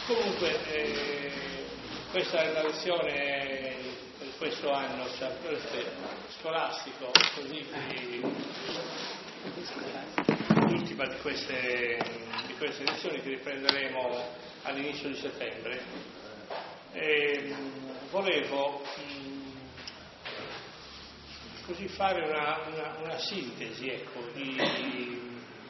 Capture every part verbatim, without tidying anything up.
Comunque, eh, questa è la lezione per questo anno scolastico, così l'ultima di queste, di queste lezioni che riprenderemo all'inizio di settembre. E, volevo mh, così fare una, una, una sintesi, ecco, di,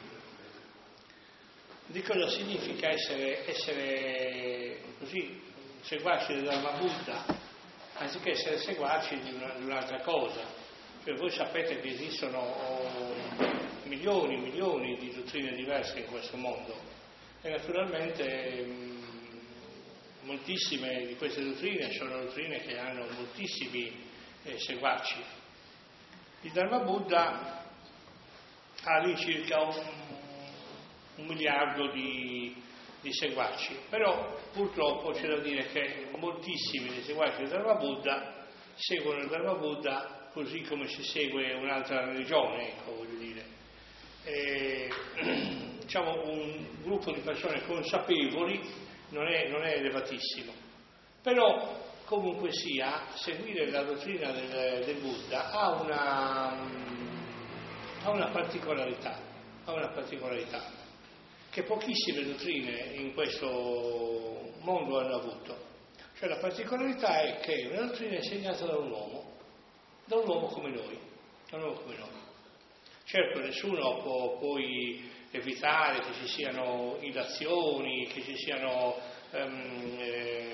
di cosa significa essere, essere così seguaci del Dharma Buddha, anziché essere seguaci di, una, di un'altra cosa. Cioè, voi sapete che esistono milioni e milioni di dottrine diverse in questo mondo e naturalmente mh, moltissime di queste dottrine sono dottrine che hanno moltissimi eh, seguaci. Il Dharma Buddha ha all'incirca un un miliardo di, di seguaci, però purtroppo c'è da dire che moltissimi dei seguaci del Dharma Buddha seguono il Dharma Buddha così come si segue un'altra religione, ecco, voglio dire. E, diciamo un gruppo di persone consapevoli non è, non è elevatissimo, però comunque sia seguire la dottrina del, del Buddha ha una, ha una particolarità, ha una particolarità che pochissime dottrine in questo mondo hanno avuto. Cioè la particolarità è che una dottrina è insegnata da un uomo, da un uomo come noi, da un uomo come noi. Certo, nessuno può poi evitare che ci siano illazioni, che ci siano um, eh,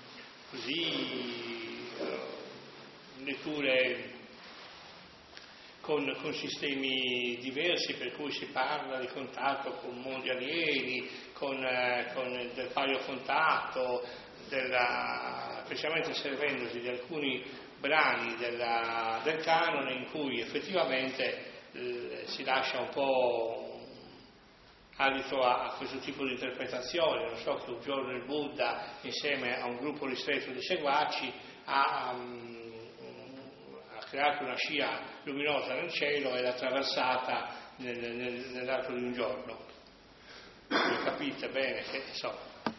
così uh, letture Con, con sistemi diversi per cui si parla di contatto con mondi alieni, con, eh, con del paio contatto, della, specialmente servendosi di alcuni brani della, del canone in cui effettivamente eh, si lascia un po' adito a, a questo tipo di interpretazione. Non so che un giorno il Buddha, insieme a un gruppo ristretto di seguaci, ha um, creato una scia luminosa nel cielo e l'ha attraversata nel, nel, nell'arco di un giorno. Lo capite bene che insomma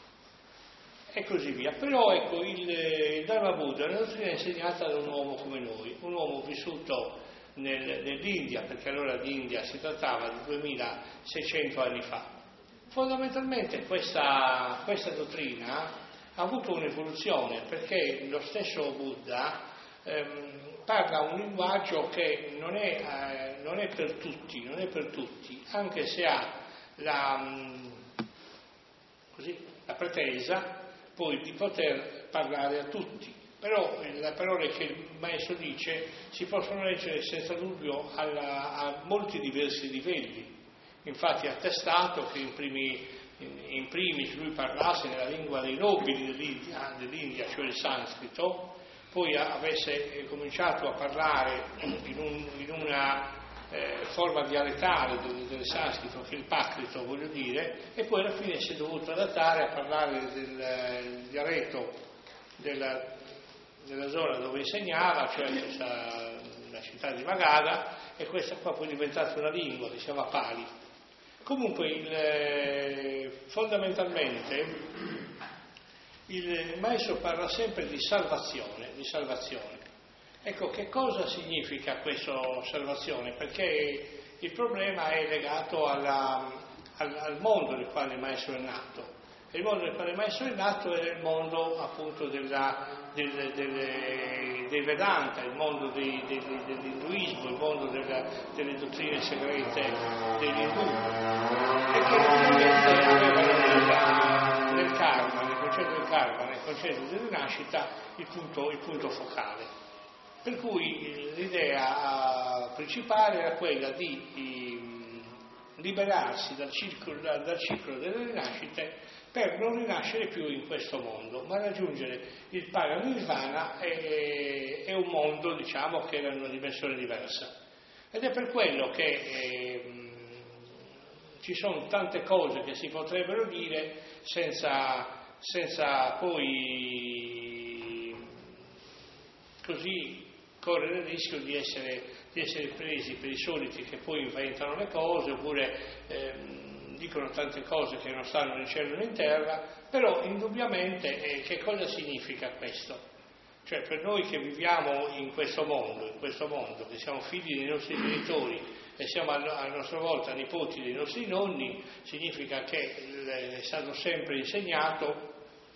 e così via. Però ecco il, il Dharma Buddha è una dottrina insegnata da un uomo come noi, un uomo vissuto nel, nell'India, perché allora l'India si trattava di duemilaseicento anni fa. Fondamentalmente questa, questa dottrina ha avuto un'evoluzione, perché lo stesso Buddha ehm, parla un linguaggio che non è, eh, non è per tutti, non è per tutti, anche se ha la, mh, così, la pretesa poi di poter parlare a tutti. Però le parole che il maestro dice si possono leggere senza dubbio alla, a molti diversi livelli. Infatti ha attestato che in primi, in, in primis lui parlasse nella lingua dei nobili dell'India, dell'India, cioè il sanscrito, poi avesse cominciato a parlare in, un, in una eh, forma dialettale del, del sanscrito, che è il pacrito, voglio dire, e poi alla fine si è dovuto adattare a parlare del, del dialetto della, della zona dove insegnava, cioè questa, la città di Magadha, e questa qua poi è diventata una lingua che si chiama Pali. Comunque il, eh, fondamentalmente il maestro parla sempre di salvazione, di salvazione. Ecco, che cosa significa questa salvazione? Perché il problema è legato alla, al, al mondo nel quale il maestro è nato. E il mondo nel quale il maestro è nato era il mondo appunto della, del, del, dei Vedanta, il mondo dei, dei, dell'induismo, il mondo della, delle dottrine segrete dell'Indu. E che naturalmente avevano nel karma, nel concetto del karma, nel concetto della rinascita, il punto, il punto focale. Per cui l'idea principale era quella di liberarsi dal ciclo, dal ciclo delle rinascite per non rinascere più in questo mondo, ma raggiungere il paranirvana è, è un mondo, diciamo, che era in una dimensione diversa. Ed è per quello che eh, ci sono tante cose che si potrebbero dire senza, senza poi così correre il rischio di essere, di essere presi per i soliti che poi inventano le cose, oppure ehm, dicono tante cose che non stanno né in cielo né in terra, però indubbiamente eh, che cosa significa questo? Cioè per noi che viviamo in questo mondo, in questo mondo, che siamo figli dei nostri genitori e siamo a, a nostra volta nipoti dei nostri nonni, significa che è stato sempre insegnato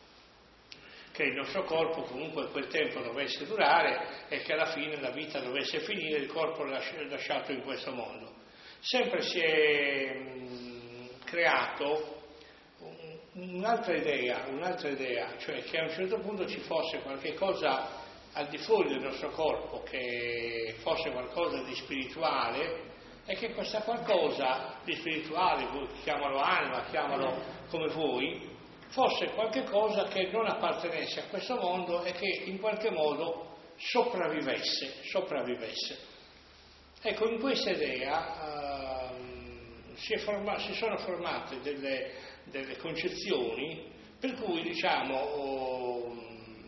che il nostro corpo comunque quel tempo dovesse durare e che alla fine la vita dovesse finire, il corpo lasciato in questo mondo. Sempre si è mh, creato un'altra idea, un'altra idea, cioè che a un certo punto ci fosse qualche cosa al di fuori del nostro corpo, che fosse qualcosa di spirituale e che questa qualcosa di spirituale, chiamalo anima, chiamalo come vuoi, fosse qualche cosa che non appartenesse a questo mondo e che in qualche modo sopravvivesse, sopravvivesse. Ecco, in questa idea uh, si, è forma- si sono formate delle, delle concezioni per cui diciamo oh,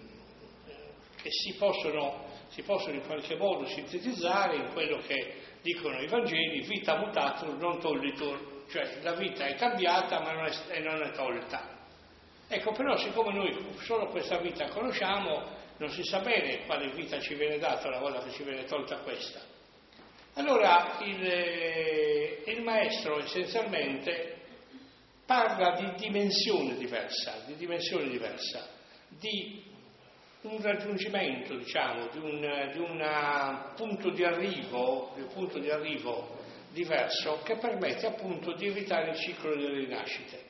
che si possono, si possono in qualche modo sintetizzare in quello che dicono i Vangeli: vita mutatur non tollitur, cioè la vita è cambiata ma non è, e non è tolta. Ecco, però siccome noi solo questa vita conosciamo, non si sa bene quale vita ci viene data una volta che ci viene tolta questa. Allora il, il maestro essenzialmente parla di dimensione diversa, di dimensione diversa, di un raggiungimento, diciamo, di un, di un punto di arrivo, di un punto di arrivo diverso che permette appunto di evitare il ciclo delle rinascite.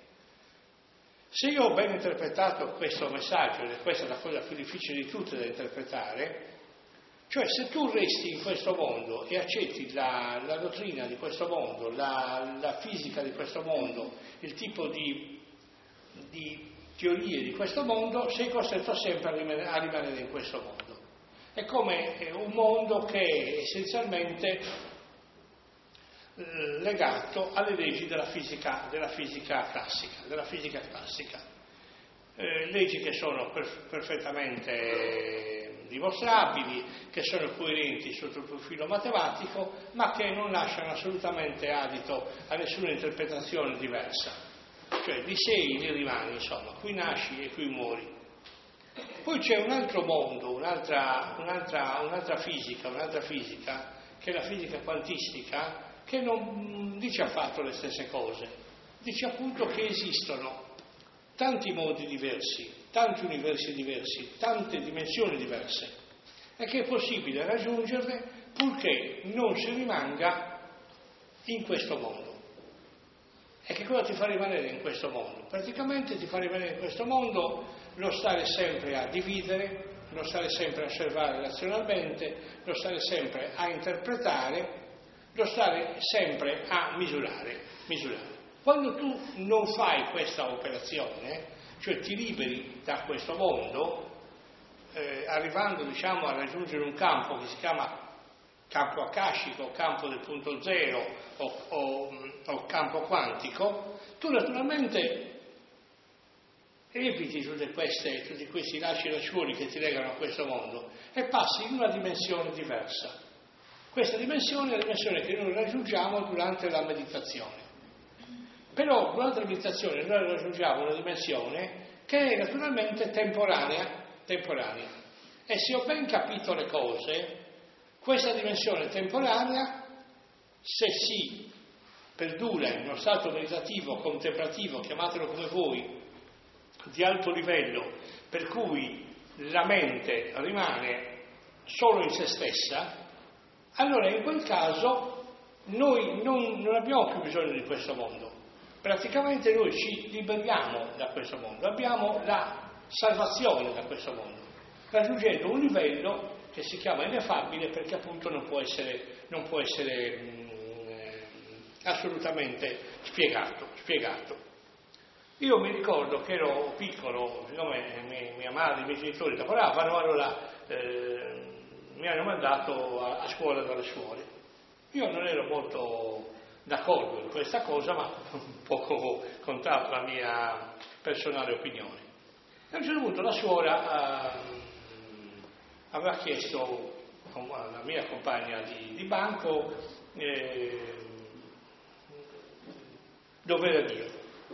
Se io ho ben interpretato questo messaggio, ed è questa la cosa più difficile di tutte da interpretare, cioè se tu resti in questo mondo e accetti la, la dottrina di questo mondo, la, la fisica di questo mondo, il tipo di, di teorie di questo mondo, sei costretto sempre a rimanere, a rimanere in questo mondo. È come un mondo che è essenzialmente legato alle leggi della fisica, della fisica classica, della fisica classica. Eh, leggi che sono per, perfettamente dimostrabili, che sono coerenti sotto il profilo matematico, ma che non lasciano assolutamente adito a nessuna interpretazione diversa. Cioè di sei ne rimani, insomma, qui nasci e qui muori. Poi c'è un altro mondo, un'altra, un'altra, un'altra fisica, un'altra fisica, che è la fisica quantistica, che non dice affatto le stesse cose, dice appunto che esistono tanti modi diversi, tanti universi diversi, tante dimensioni diverse e che è possibile raggiungerle purché non si rimanga in questo mondo. E che cosa ti fa rimanere in questo mondo? Praticamente ti fa rimanere in questo mondo lo stare sempre a dividere, lo stare sempre a osservare razionalmente, lo stare sempre a interpretare, lo stare sempre a misurare, misurare. Quando tu non fai questa operazione, cioè ti liberi da questo mondo, eh, arrivando diciamo a raggiungere un campo che si chiama campo akashico, campo del punto zero o, o, o campo quantico, tu naturalmente eviti tutte queste, tutti questi lacci e lacciuoli che ti legano a questo mondo e passi in una dimensione diversa. Questa dimensione è la dimensione che noi raggiungiamo durante la meditazione. Però durante la meditazione noi raggiungiamo una dimensione che è naturalmente temporanea, temporanea. E se ho ben capito le cose, questa dimensione temporanea, se si perdura in uno stato meditativo, contemplativo, chiamatelo come voi, di alto livello, per cui la mente rimane solo in se stessa, allora in quel caso noi non, non abbiamo più bisogno di questo mondo. Praticamente noi ci liberiamo da questo mondo, abbiamo la salvazione da questo mondo, raggiungendo un livello che si chiama ineffabile perché appunto non può essere, non può essere mh, assolutamente spiegato, spiegato. Io mi ricordo che ero piccolo, siccome mia, mia madre e i miei genitori lavoravano, allora eh, mi hanno mandato a, a scuola dalle suore. Io non ero molto d'accordo in questa cosa, ma poco contava la mia personale opinione. E a un certo punto la suora eh, aveva chiesto alla mia compagna di, di banco eh, dov'era Dio?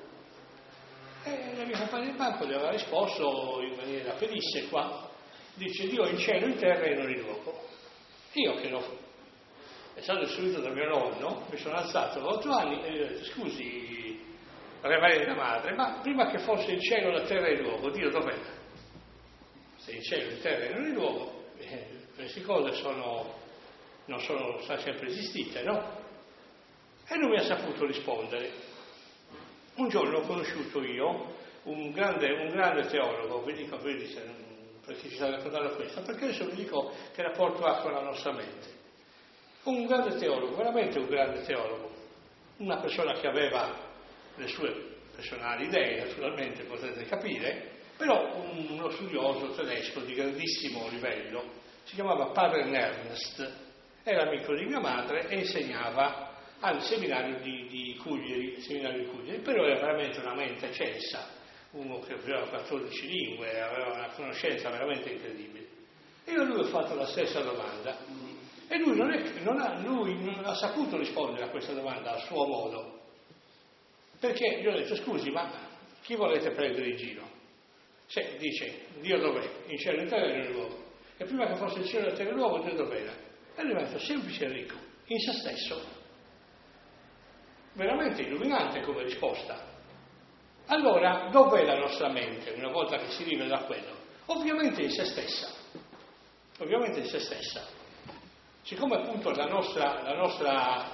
E la mia compagna di banco gli aveva risposto in maniera pedissequa, dice Dio in cielo, in terra e in ogni luogo. Io che l'ho è stato istruito da mio nonno, mi sono alzato a otto anni e gli ho detto scusi, reverenda madre, ma prima che fosse il cielo, la terra e il luogo, Dio dov'era? Se il cielo, la terra e in ogni luogo, eh, queste cose sono, non sono sono sempre esistite, no? E non mi ha saputo rispondere. Un giorno ho conosciuto io un grande, un grande teologo, vi dico, vi dice, perché ci sta raccontando questo, perché adesso vi dico che rapporto ha con la nostra mente. Un grande teologo, veramente un grande teologo, una persona che aveva le sue personali idee, naturalmente potete capire, però uno studioso tedesco di grandissimo livello, si chiamava Padre Ernst, era amico di mia madre e insegnava al seminario di, di Cuglieri, seminario di Cuglieri, però era veramente una mente eccelsa, uno che aveva quattordici lingue, aveva una conoscenza veramente incredibile. E io a lui ho fatto la stessa domanda. E lui non, è, non, ha, lui non ha saputo rispondere a questa domanda a suo modo, perché gli ho detto scusi, ma chi volete prendere in giro? Se dice Dio dov'è? In cielo, in terra e in luogo. E prima che fosse il cielo, la terra e luogo, Dio dov'era? E lui mi ha detto semplice e ricco, in se stesso. Veramente illuminante come risposta. Allora, dov'è la nostra mente una volta che si rivela quello? Ovviamente in se stessa. Ovviamente in se stessa. Siccome appunto la nostra, la nostra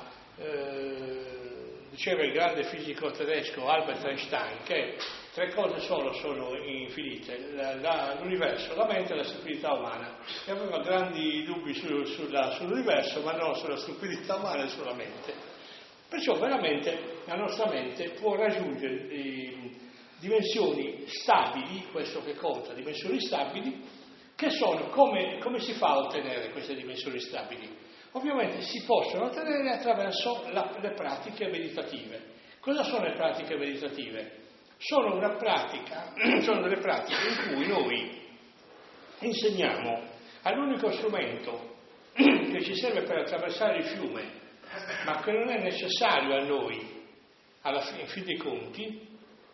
eh, diceva il grande fisico tedesco Albert Einstein, che tre cose solo sono infinite, la, la, l'universo, la mente e la stupidità umana. E aveva grandi dubbi su, sulla, sull'universo, ma non sulla stupidità umana e sulla mente. Perciò veramente la nostra mente può raggiungere eh, dimensioni stabili, questo che conta, dimensioni stabili, che sono come, come si fa a ottenere queste dimensioni stabili? Ovviamente si possono ottenere attraverso la, le pratiche meditative. Cosa sono le pratiche meditative? Sono una pratica, sono delle pratiche in cui noi insegniamo all'unico strumento che ci serve per attraversare il fiume, ma che non è necessario a noi, alla fine, in fin dei conti,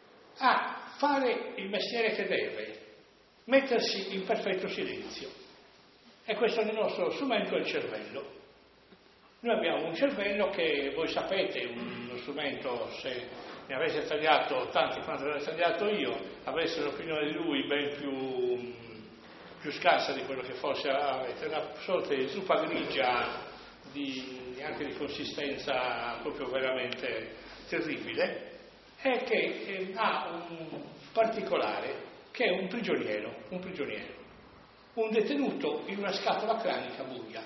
a fare il mestiere che deve, mettersi in perfetto silenzio. E questo è il nostro strumento, è il cervello. Noi abbiamo un cervello che, voi sapete, uno strumento, se ne avesse tagliato tanti quanto ne ho tagliato io, avesse un'opinione di lui ben più, più scarsa di quello che forse avete, una sorta di zuppa grigia, di, anche di consistenza proprio veramente terribile, e che eh, ha un particolare, che è un prigioniero, un prigioniero, un detenuto in una scatola cranica buia.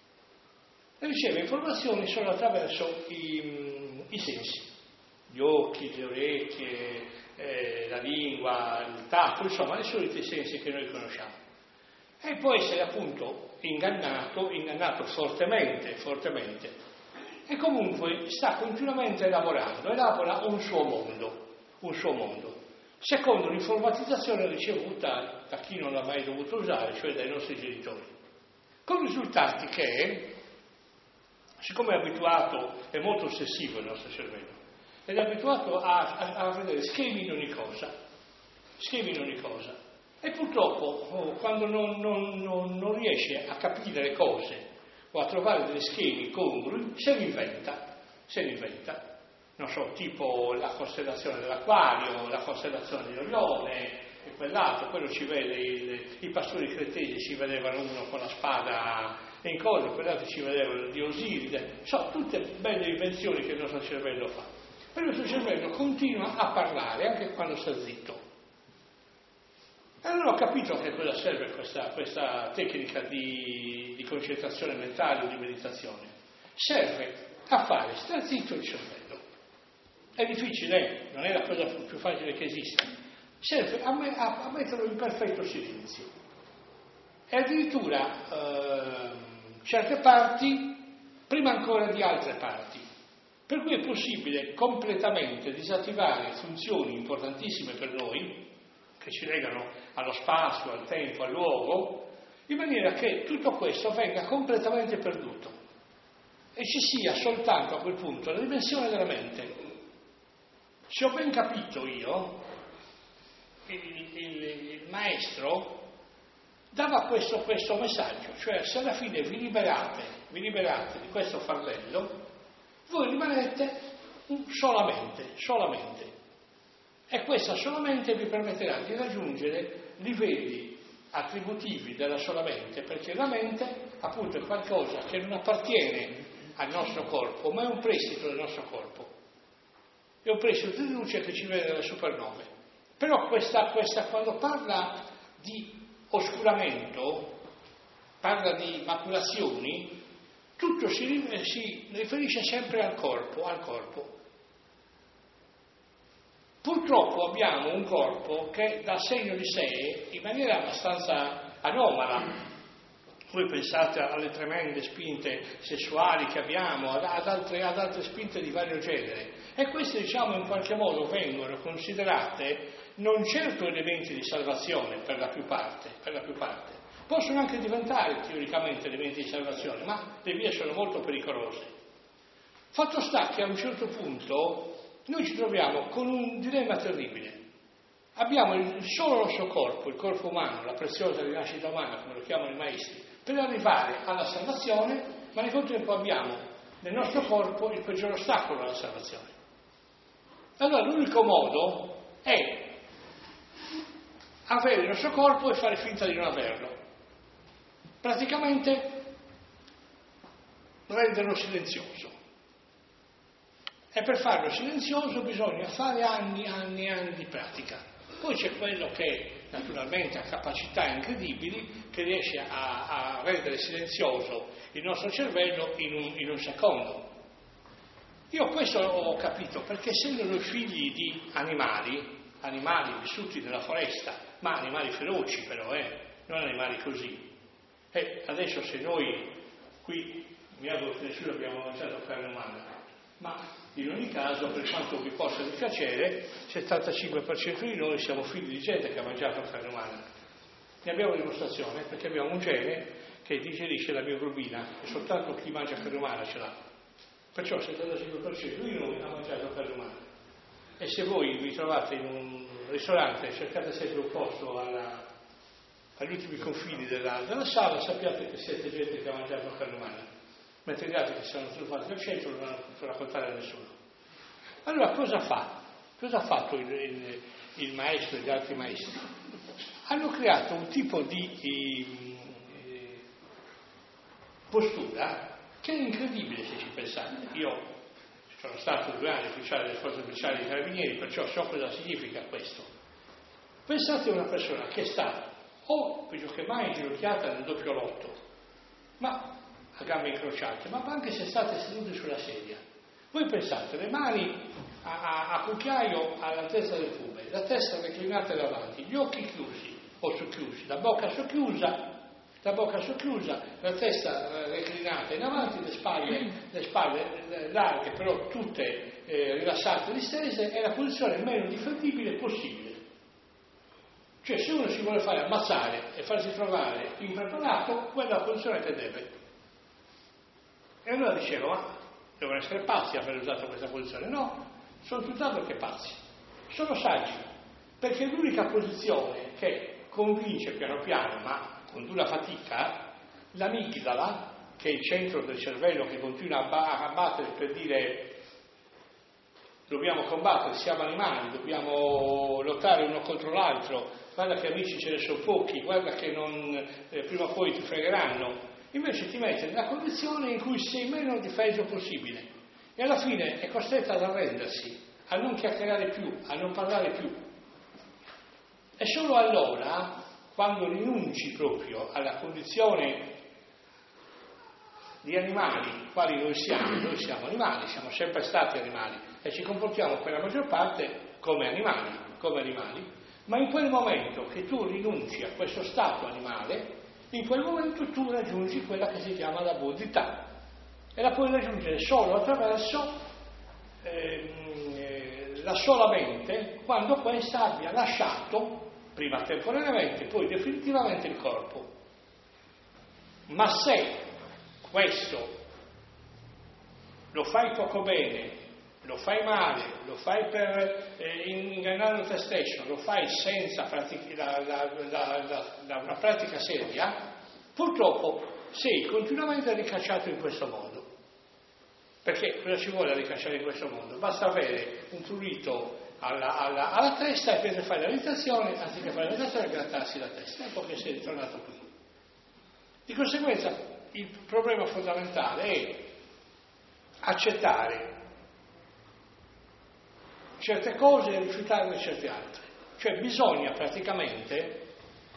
E riceve informazioni solo attraverso i, i sensi, gli occhi, le orecchie, eh, la lingua, il tatto, insomma, i soliti sensi che noi conosciamo. E può essere appunto ingannato, ingannato fortemente, fortemente. E comunque sta continuamente lavorando, elabora un suo mondo, un suo mondo. Secondo l'informatizzazione ricevuta da chi non l'ha mai dovuto usare, cioè dai nostri genitori. Con risultati che, siccome è abituato, è molto ossessivo il nostro cervello, ed è abituato a, a, a vedere schemi in ogni cosa, schemi in ogni cosa. E purtroppo oh, quando non, non, non, non riesce a capire le cose o a trovare degli schemi congrui, se li inventa, se li inventa. Non so, tipo la costellazione dell'Acquario, la costellazione di Orione e quell'altro, quello ci vede, il, i pastori cretesi ci vedevano uno con la spada in cosa, quell'altro ci vedevano di Osiride, sono tutte belle invenzioni che il nostro cervello fa. Però il nostro cervello continua a parlare anche quando sta zitto. E non ho capito a che cosa serve questa, questa tecnica di, di concentrazione mentale o di meditazione. Serve a fare star zitto il cervello. È difficile, non è la cosa più facile che esista. Serve a, me, a, a metterlo in perfetto silenzio. E addirittura eh, certe parti prima ancora di altre parti. Per cui è possibile completamente disattivare funzioni importantissime per noi, che ci legano allo spazio, al tempo, al luogo, in maniera che tutto questo venga completamente perduto e ci sia soltanto a quel punto la dimensione della mente. Se ho ben capito io, il, il, il maestro dava questo, questo messaggio, cioè se alla fine vi liberate, vi liberate di questo fardello, voi rimanete solamente, solamente. E questa solamente vi permetterà di raggiungere livelli attributivi della solamente, perché la mente appunto è qualcosa che non appartiene al nostro corpo, ma è un prestito del nostro corpo. È un prestito di luce che ci viene dalle supernove. Però questa, questa quando parla di oscuramento, parla di maculazioni, tutto si, si riferisce sempre al corpo, al corpo. Purtroppo abbiamo un corpo che dà segno di sé in maniera abbastanza anomala. Voi pensate alle tremende spinte sessuali che abbiamo, ad altre, ad altre spinte di vario genere. E queste, diciamo, in qualche modo vengono considerate non certo elementi di salvazione per la più parte, per la più parte. Possono anche diventare teoricamente elementi di salvazione, ma le vie sono molto pericolose. Fatto sta che a un certo punto noi ci troviamo con un dilemma terribile. Abbiamo il solo nostro corpo, il corpo umano, la preziosa rinascita umana, come lo chiamano i maestri, per arrivare alla salvazione, ma nel contempo abbiamo nel nostro corpo il peggior ostacolo alla salvazione. Allora l'unico modo è avere il nostro corpo e fare finta di non averlo. Praticamente renderlo silenzioso. E per farlo silenzioso bisogna fare anni, anni, anni di pratica. Poi c'è quello che naturalmente ha capacità incredibili, che riesce a, a rendere silenzioso il nostro cervello in un, in un secondo. Io questo ho capito perché essendo noi figli di animali, animali vissuti nella foresta, ma animali feroci però, eh, non animali così. E adesso se noi qui, mi auguro che nessuno abbiamo mangiato carne umana, ma in ogni caso, per quanto vi possa dispiacere, il settantacinque per cento di noi siamo figli di gente che ha mangiato carne umana. Ne abbiamo dimostrazione perché abbiamo un gene che digerisce la mioglobina e soltanto chi mangia carne umana ce l'ha. Perciò il settantacinque per cento di noi ha mangiato carne umana. E se voi vi trovate in un ristorante e cercate sempre un posto alla, agli ultimi confini della, della sala, sappiate che siete gente che ha mangiato carne umana. Mentre gli altri che sono trovati al centro non hanno potuto raccontare a nessuno. Allora cosa fa? Cosa ha fatto il, il, il maestro e gli altri maestri? Hanno creato un tipo di eh, postura che è incredibile se ci pensate. Io sono stato due anni ufficiale delle forze speciali dei carabinieri, perciò so cosa significa questo. Pensate a una persona che sta o peggio che mai inginocchiata nel doppio lotto, ma a gambe incrociate, ma anche se state seduti sulla sedia. Voi pensate, le mani a, a, a cucchiaio all'altezza del fume, la testa reclinata davanti, gli occhi chiusi o socchiusi, la bocca socchiusa, la bocca socchiusa, la testa reclinata in avanti, le spalle, le spalle larghe, però tutte eh, rilassate e distese, è la posizione meno difendibile possibile. Cioè, se uno si vuole fare ammazzare e farsi trovare impreparato, quella è la posizione che deve. E allora dicevo, ma devono essere pazzi a aver usato questa posizione. No, sono tutt'altro che pazzi. Sono saggi, perché è l'unica posizione che convince piano piano, ma con dura fatica, l'amigdala, che è il centro del cervello che continua a battere per dire dobbiamo combattere, siamo animali, dobbiamo lottare uno contro l'altro, guarda che amici ce ne sono pochi, guarda che non, eh, prima o poi ti fregheranno. Invece ti mette nella condizione in cui sei meno difeso possibile e alla fine è costretta ad arrendersi, a non chiacchierare più, a non parlare più. E solo allora, quando rinunci proprio alla condizione di animali, quali noi siamo, noi siamo animali, siamo sempre stati animali e ci comportiamo per la maggior parte come animali, come animali, ma in quel momento che tu rinunci a questo stato animale, in quel momento tu raggiungi quella che si chiama la buddhità e la puoi raggiungere solo attraverso eh, la sola mente quando questa abbia lasciato, prima temporaneamente, poi definitivamente il corpo. Ma se questo lo fai poco bene lo fai male, lo fai per eh, ingannare te stesso, lo fai senza pratic- la, la, la, la, la, una pratica seria, purtroppo sei continuamente ricacciato in questo modo. Perché cosa ci vuole ricacciare in questo mondo? Basta avere un prurito alla, alla, alla testa e per fare la meditazione, anziché fare la meditazione, grattarsi la testa, ecco che sei ritornato qui. Di conseguenza il problema fondamentale è accettare certe cose e rifiutarne certe altre. Cioè bisogna praticamente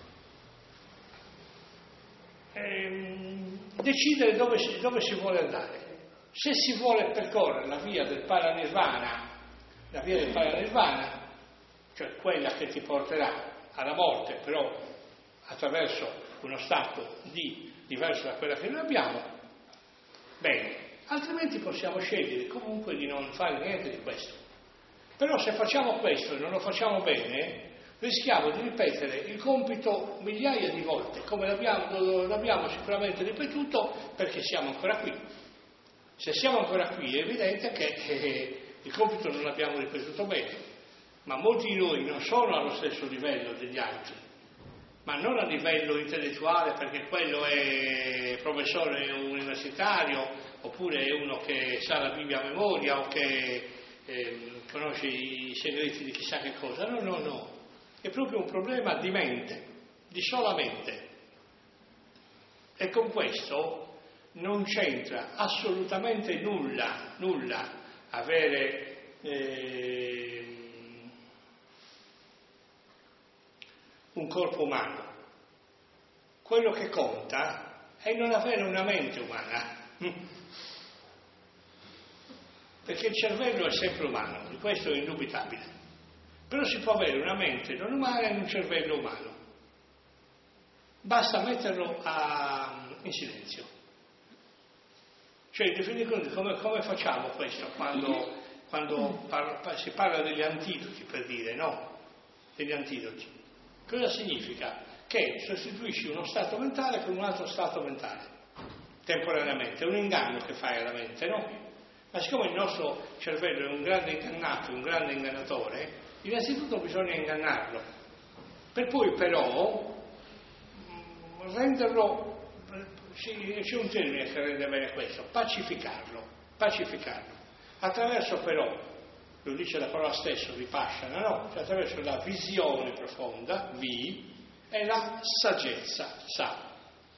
ehm, decidere dove si, dove si vuole andare. Se si vuole percorrere la via del paranirvana, la via del paranirvana, cioè quella che ti porterà alla morte, però attraverso uno stato di diverso da quella che noi abbiamo, bene, altrimenti possiamo scegliere comunque di non fare niente di questo. Però se facciamo questo e non lo facciamo bene, rischiamo di ripetere il compito migliaia di volte, come l'abbiamo, l'abbiamo sicuramente ripetuto, perché siamo ancora qui. Se siamo ancora qui è evidente che eh, il compito non l'abbiamo ripetuto bene, ma molti di noi non sono allo stesso livello degli altri, ma non a livello intellettuale, perché quello è professore universitario, oppure è uno che sa la Bibbia a memoria o che eh, conosce i segreti di chissà che cosa. No, no, no. È proprio un problema di mente, di sola mente. E con questo non c'entra assolutamente nulla, nulla avere eh, un corpo umano. Quello che conta è non avere una mente umana. Perché il cervello è sempre umano, di questo è indubitabile. Però si può avere una mente non umana e un cervello umano. Basta metterlo a, in silenzio. Cioè, definitivamente, come, come facciamo questo quando, quando parla, si parla degli antidoti, per dire, no? Degli antidoti. Cosa significa? Che sostituisci uno stato mentale con un altro stato mentale, temporaneamente. È un inganno che fai alla mente, no? Ma siccome il nostro cervello è un grande ingannato, un grande ingannatore, innanzitutto bisogna ingannarlo. Per poi però renderlo... C'è un termine che rende bene questo, pacificarlo, pacificarlo, attraverso però, lo dice la parola stessa, vipassana, no? Cioè attraverso la visione profonda, vi, e la saggezza, sa.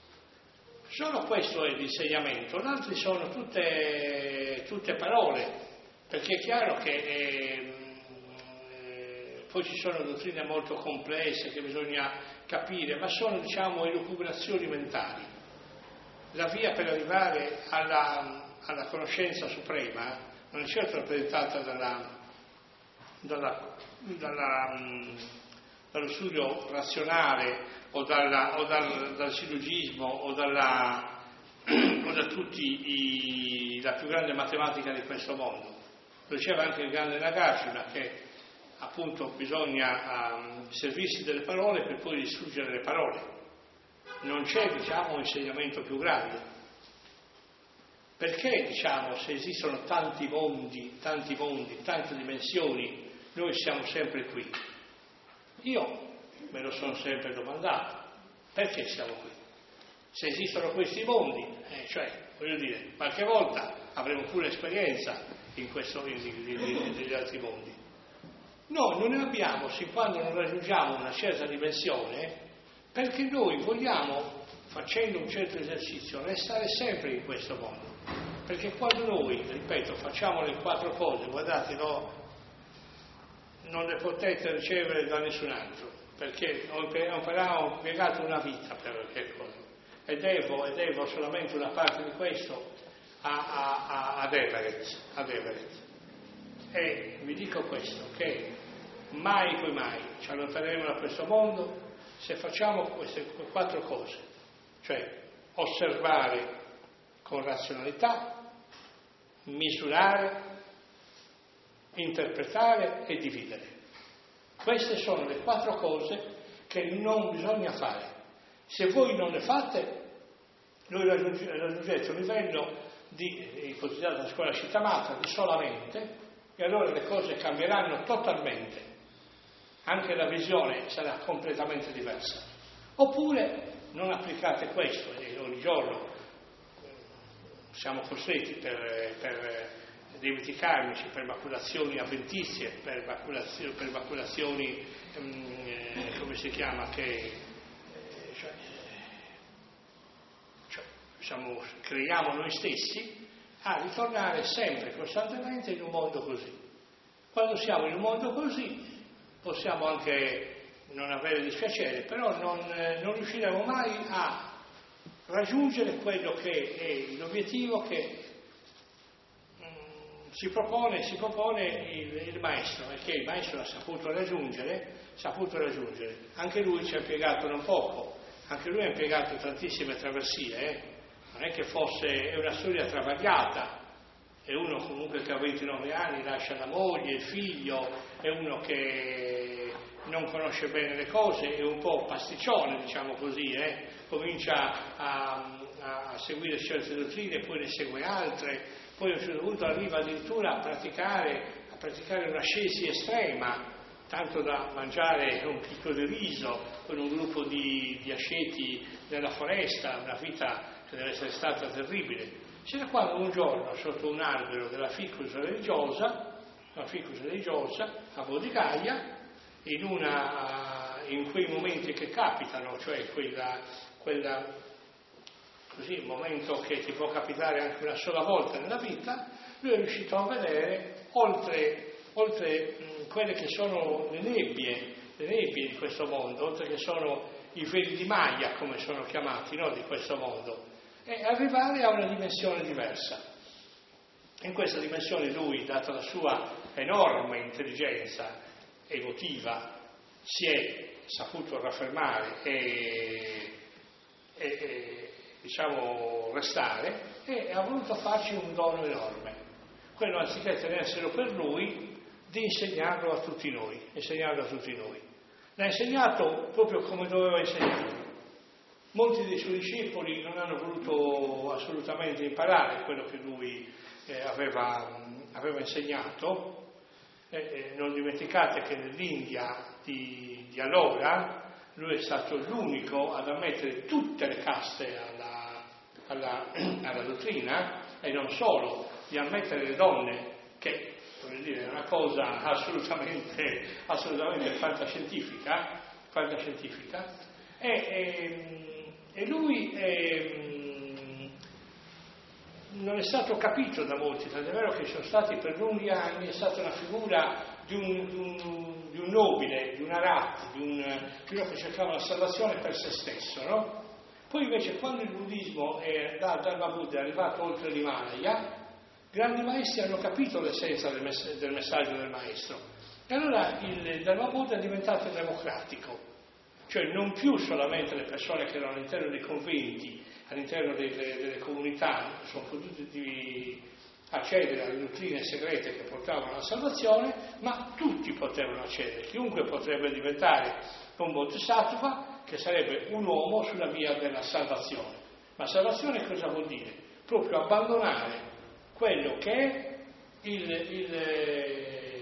Solo questo è l'insegnamento, gli altri sono tutte, tutte parole, perché è chiaro che eh, eh, poi ci sono dottrine molto complesse che bisogna capire, ma sono, diciamo, elucubrazioni mentali. La via per arrivare alla, alla conoscenza suprema non è certo rappresentata dalla, dalla, dalla, dallo studio razionale o, dalla, o dal, dal sillogismo o, dalla, o da tutti i, la più grande matematica di questo mondo. Lo diceva anche il grande Nagarjuna, che appunto bisogna um, servirsi delle parole per poi distruggere le parole. Non c'è, diciamo, un insegnamento più grande. Perché, diciamo, se esistono tanti mondi, tanti mondi, tante dimensioni, noi siamo sempre qui? Io me lo sono sempre domandato. Perché siamo qui? Se esistono questi mondi, eh, cioè, voglio dire, qualche volta avremo pure esperienza in questo, in, in, in, negli altri mondi. No, non ne abbiamo, sin quando non raggiungiamo una certa dimensione, perché noi vogliamo, facendo un certo esercizio, restare sempre in questo mondo. Perché quando noi, ripeto, facciamo le quattro cose, guardate, no, non le potete ricevere da nessun altro, perché ho imparato, ho impiegato una vita per che cosa. E devo, e devo solamente una parte di questo a, a, a, ad Everett, ad Everett. E vi dico questo, che mai poi mai ci allontaneremo da questo mondo se facciamo queste quattro cose, cioè osservare con razionalità, misurare, interpretare e dividere. Queste sono le quattro cose che non bisogna fare. Se voi non le fate, voi raggiungete un livello di, cosiddetta scuola Shittamatra, di solamente, e allora le cose cambieranno totalmente, anche la visione sarà completamente diversa. Oppure non applicate questo e ogni giorno siamo costretti per, per debiti karmici, per maculazioni avventizie, per maculazioni, per maculazioni eh, come si chiama, che eh, cioè, cioè, diciamo, creiamo noi stessi, a ritornare sempre, costantemente in un mondo così. Quando siamo in un mondo così possiamo anche non avere dispiacere, però non, non riusciremo mai a raggiungere quello che è l'obiettivo che mh, si propone, si propone il, il maestro, e che il maestro ha saputo raggiungere, saputo raggiungere. Anche lui ci ha impiegato non poco, anche lui ha impiegato tantissime traversie, eh? Non è che fosse, è una storia travagliata, è uno comunque che a ventinove anni lascia la moglie, il figlio, è uno che non conosce bene le cose, è un po' pasticcione, diciamo così, eh? Comincia a, a seguire certe dottrine, poi ne segue altre, poi a un certo punto arriva addirittura a praticare, a praticare un'ascesi estrema, tanto da mangiare un chicco di riso con un gruppo di, di asceti nella foresta, una vita che deve essere stata terribile. C'era quando un giorno sotto un albero della ficus religiosa, una ficus religiosa a Bodigaia, in, una, in quei momenti che capitano, cioè quella, quella così, il momento che ti può capitare anche una sola volta nella vita, lui è riuscito a vedere oltre, oltre mh, quelle che sono le nebbie, le nebbie di questo mondo, oltre che sono i veli di Maya, come sono chiamati, no, di questo mondo, e arrivare a una dimensione diversa. In questa dimensione lui, data la sua enorme intelligenza emotiva, si è saputo raffermare e, e, e diciamo restare, e ha voluto farci un dono enorme, quello anziché tenerselo per lui, di insegnarlo a tutti noi, insegnarlo a tutti noi. L'ha insegnato proprio come doveva insegnarlo. Molti dei suoi discepoli non hanno voluto assolutamente imparare quello che lui eh, aveva, aveva insegnato. Eh, eh, non dimenticate che nell'India di, di allora lui è stato l'unico ad ammettere tutte le caste alla, alla, alla dottrina, e non solo, di ammettere le donne, che voglio dire, è una cosa assolutamente, assolutamente fantascientifica, fantascientifica. E, e, e lui eh, non è stato capito da molti, tant'è vero che sono stati per lunghi anni, è stata una figura di un, di un, di un nobile, di un arat, di, un, di uno che cercava la salvazione per se stesso, no? Poi invece quando il buddismo è, da Dharma Buddha è arrivato oltre l'Himalaya, grandi maestri hanno capito l'essenza del, mess- del messaggio del maestro, e allora il Dharma Buddha è diventato democratico. Cioè non più solamente le persone che erano all'interno dei conventi, all'interno delle, delle comunità, sono potuti accedere alle dottrine segrete che portavano alla salvazione, ma tutti potevano accedere, chiunque potrebbe diventare un bodhisattva, che sarebbe un uomo sulla via della salvazione. Ma salvazione cosa vuol dire? Proprio abbandonare quello che è il, il,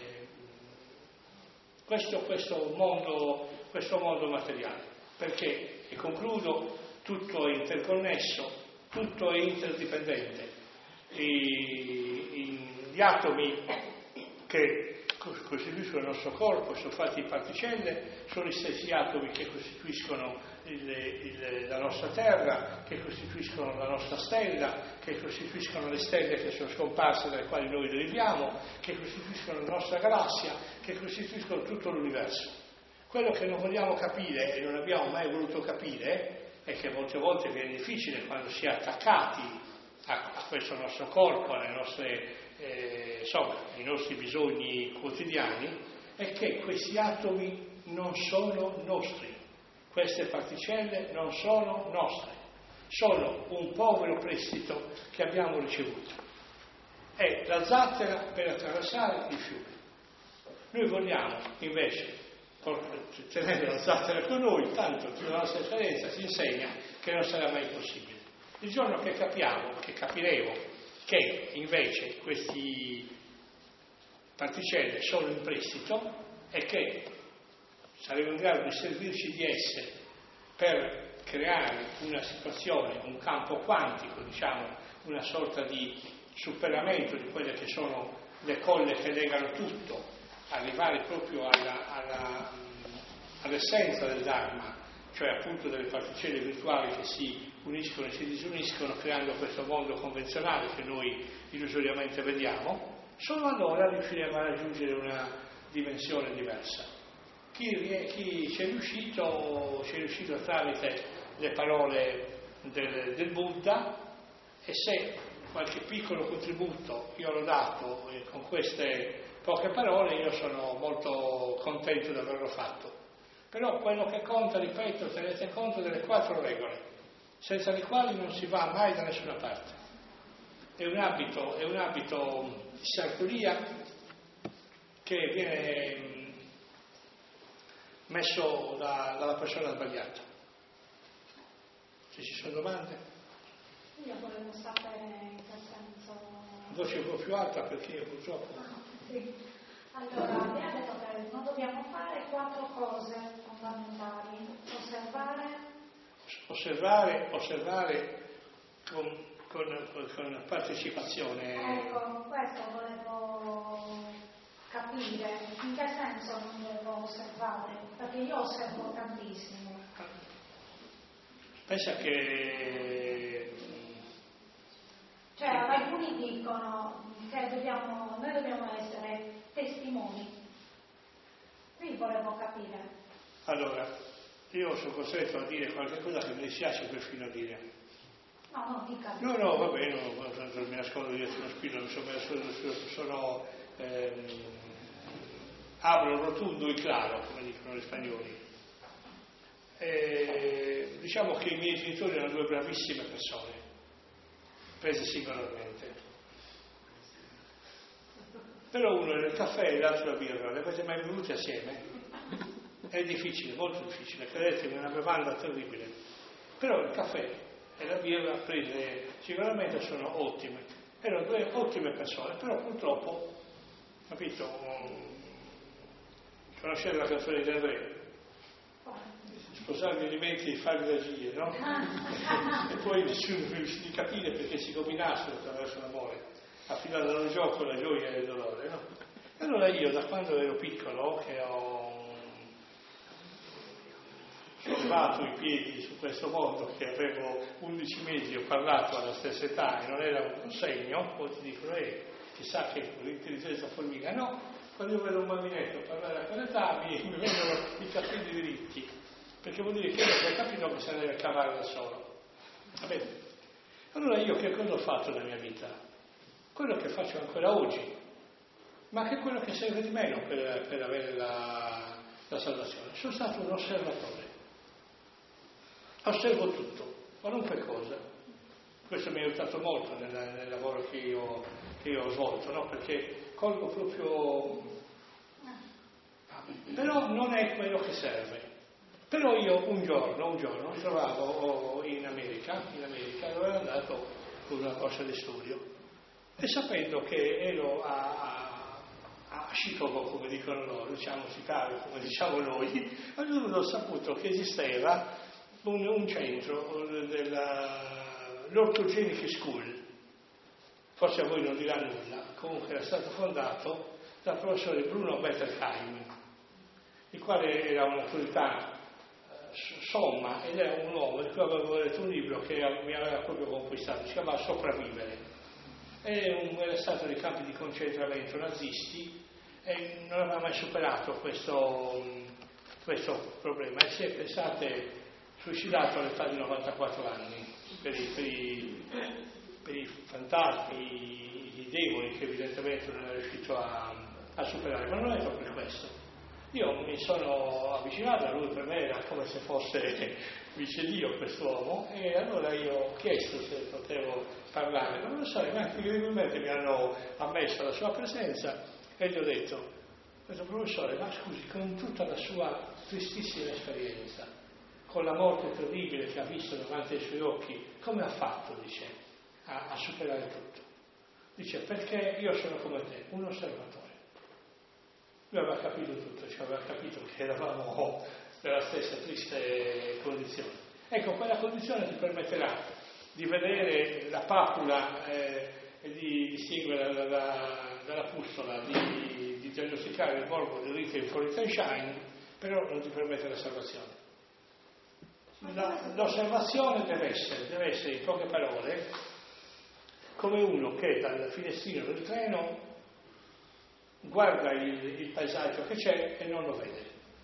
questo, questo mondo questo mondo materiale, perché, e concludo, tutto è interconnesso, tutto è interdipendente. I, gli atomi che costituiscono il nostro corpo, sono fatti di particelle, sono gli stessi atomi che costituiscono il, il, la nostra Terra, che costituiscono la nostra stella, che costituiscono le stelle che sono scomparse dalle quali noi deriviamo, che costituiscono la nostra galassia, che costituiscono tutto l'universo. Quello che non vogliamo capire e non abbiamo mai voluto capire è che molte volte viene difficile quando si è attaccati a, a questo nostro corpo, alle nostre, eh, insomma, ai nostri bisogni quotidiani, è che questi atomi non sono nostri, queste particelle non sono nostre, sono un povero prestito che abbiamo ricevuto. È la zattera per attraversare il fiume. Noi vogliamo invece tenere la zattera con noi, tanto che la nostra esperienza ci insegna che non sarà mai possibile. Il giorno che capiamo, che capiremo che invece questi particelle sono in prestito e che saremo in grado di servirci di esse per creare una situazione, un campo quantico, diciamo, una sorta di superamento di quelle che sono le colle che legano tutto, arrivare proprio alla, alla, all'essenza del Dharma, cioè appunto delle particelle virtuali che si uniscono e si disuniscono creando questo mondo convenzionale che noi illusoriamente vediamo, solo allora riusciremo a raggiungere una dimensione diversa. Chi, chi ci è riuscito, ci è riuscito tramite le parole del, del Buddha, e se qualche piccolo contributo io l'ho dato e con queste poche parole io sono molto contento di averlo fatto. Però quello che conta, ripeto, tenete conto delle quattro regole, senza le quali non si va mai da nessuna parte. È un abito, è un abito di sartoria che viene messo da, dalla persona sbagliata. Se ci sono domande? Io volevo sapere in che senso... Voce un po' più alta perché io purtroppo... Ah, sì. Allora, abbiamo detto che non dobbiamo fare quattro cose fondamentali. Osservare... Osservare, osservare con, con, con partecipazione. Ecco, questo volevo capire. In che senso non devo osservare? Perché io osservo tantissimo. Pensa che... Cioè, alcuni dicono che dobbiamo, noi dobbiamo essere testimoni. Qui volevo capire. Allora, io sono costretto a dire qualche cosa che mi dispiace perfino a dire. No, no, dica. No, no, va bene, no, non mi nascondo dietro uno spillo, insomma, sono, sono ehm, apro rotundo e chiaro, come dicono gli spagnoli. E, diciamo che i miei genitori erano due bravissime persone, prese singolarmente. Però uno era il caffè e l'altro la birra, le avete mai bevute assieme? È difficile, molto difficile, credetemi, è una bevanda terribile. Però il caffè e la birra prese singolarmente sono ottime. Erano due ottime persone, però purtroppo, capito, conoscete la canzone di Andrea? Sposare gli alimenti e farli agire, no? E poi nessuno riuscì di capire perché si combinassero attraverso l'amore, affidando al gioco la gioia e il dolore, no? E allora io, da quando ero piccolo, che ho sollevato i piedi su questo mondo, che avevo undici mesi, ho parlato alla stessa età e non era un segno, poi ti dicono, eh, chissà che l'intelligenza formica, no? Quando io vedo un bambinetto parlare a quell'età mi, mi vengono i capelli diritti, perché vuol dire che io ho capito che se ne deve cavare da solo. Va bene? Allora io che cosa ho fatto nella mia vita? Quello che faccio ancora oggi, ma che è quello che serve di meno per, per avere la, la salvazione. Sono stato un osservatore. Osservo tutto, qualunque cosa. Questo mi ha aiutato molto nel, nel lavoro che io, che io ho svolto, no? Perché colgo proprio... Però non è quello che serve. Però io un giorno, un giorno mi trovavo in America, in America dove ero andato con una corsa di studio e sapendo che ero a, a, a Chicago, come dicono loro, diciamo Chicago, come diciamo noi, allora ho saputo che esisteva un, un centro dell'Orthogenic School, forse a voi non dirà nulla, comunque era stato fondato dal professore Bruno Bettelheim, il quale era un'autorità somma ed è un uomo di cui avevo letto un libro che mi aveva proprio conquistato, si chiama Sopravvivere. E un, era stato nei campi di concentramento nazisti e non aveva mai superato questo, questo problema e si è, pensate, suicidato all'età di novantaquattro anni per i, per i, per i fantasmi, i demoni che evidentemente non è riuscito a, a superare, ma non è proprio questo. Io mi sono avvicinato a lui, per me era come se fosse vice Dio quest'uomo, e allora io ho chiesto se potevo parlare. Non lo so, ma incredibilmente mi hanno ammesso la sua presenza e gli ho detto, questo professore, ma scusi, con tutta la sua tristissima esperienza, con la morte terribile che ha visto davanti ai suoi occhi, come ha fatto, dice, a, a superare tutto? Dice, perché io sono come te, un osservatore. lui aveva capito tutto, cioè aveva capito che eravamo nella stessa triste condizione. Ecco, quella condizione ti permetterà di vedere la papula eh, e di distinguere dalla, dalla pustola, di, di diagnosticare il morbo del rito in fuori shine, però non ti permette la salvazione. La, l'osservazione deve essere, deve essere, in poche parole, come uno che dal finestrino del treno guarda il, il paesaggio che c'è e non lo vede.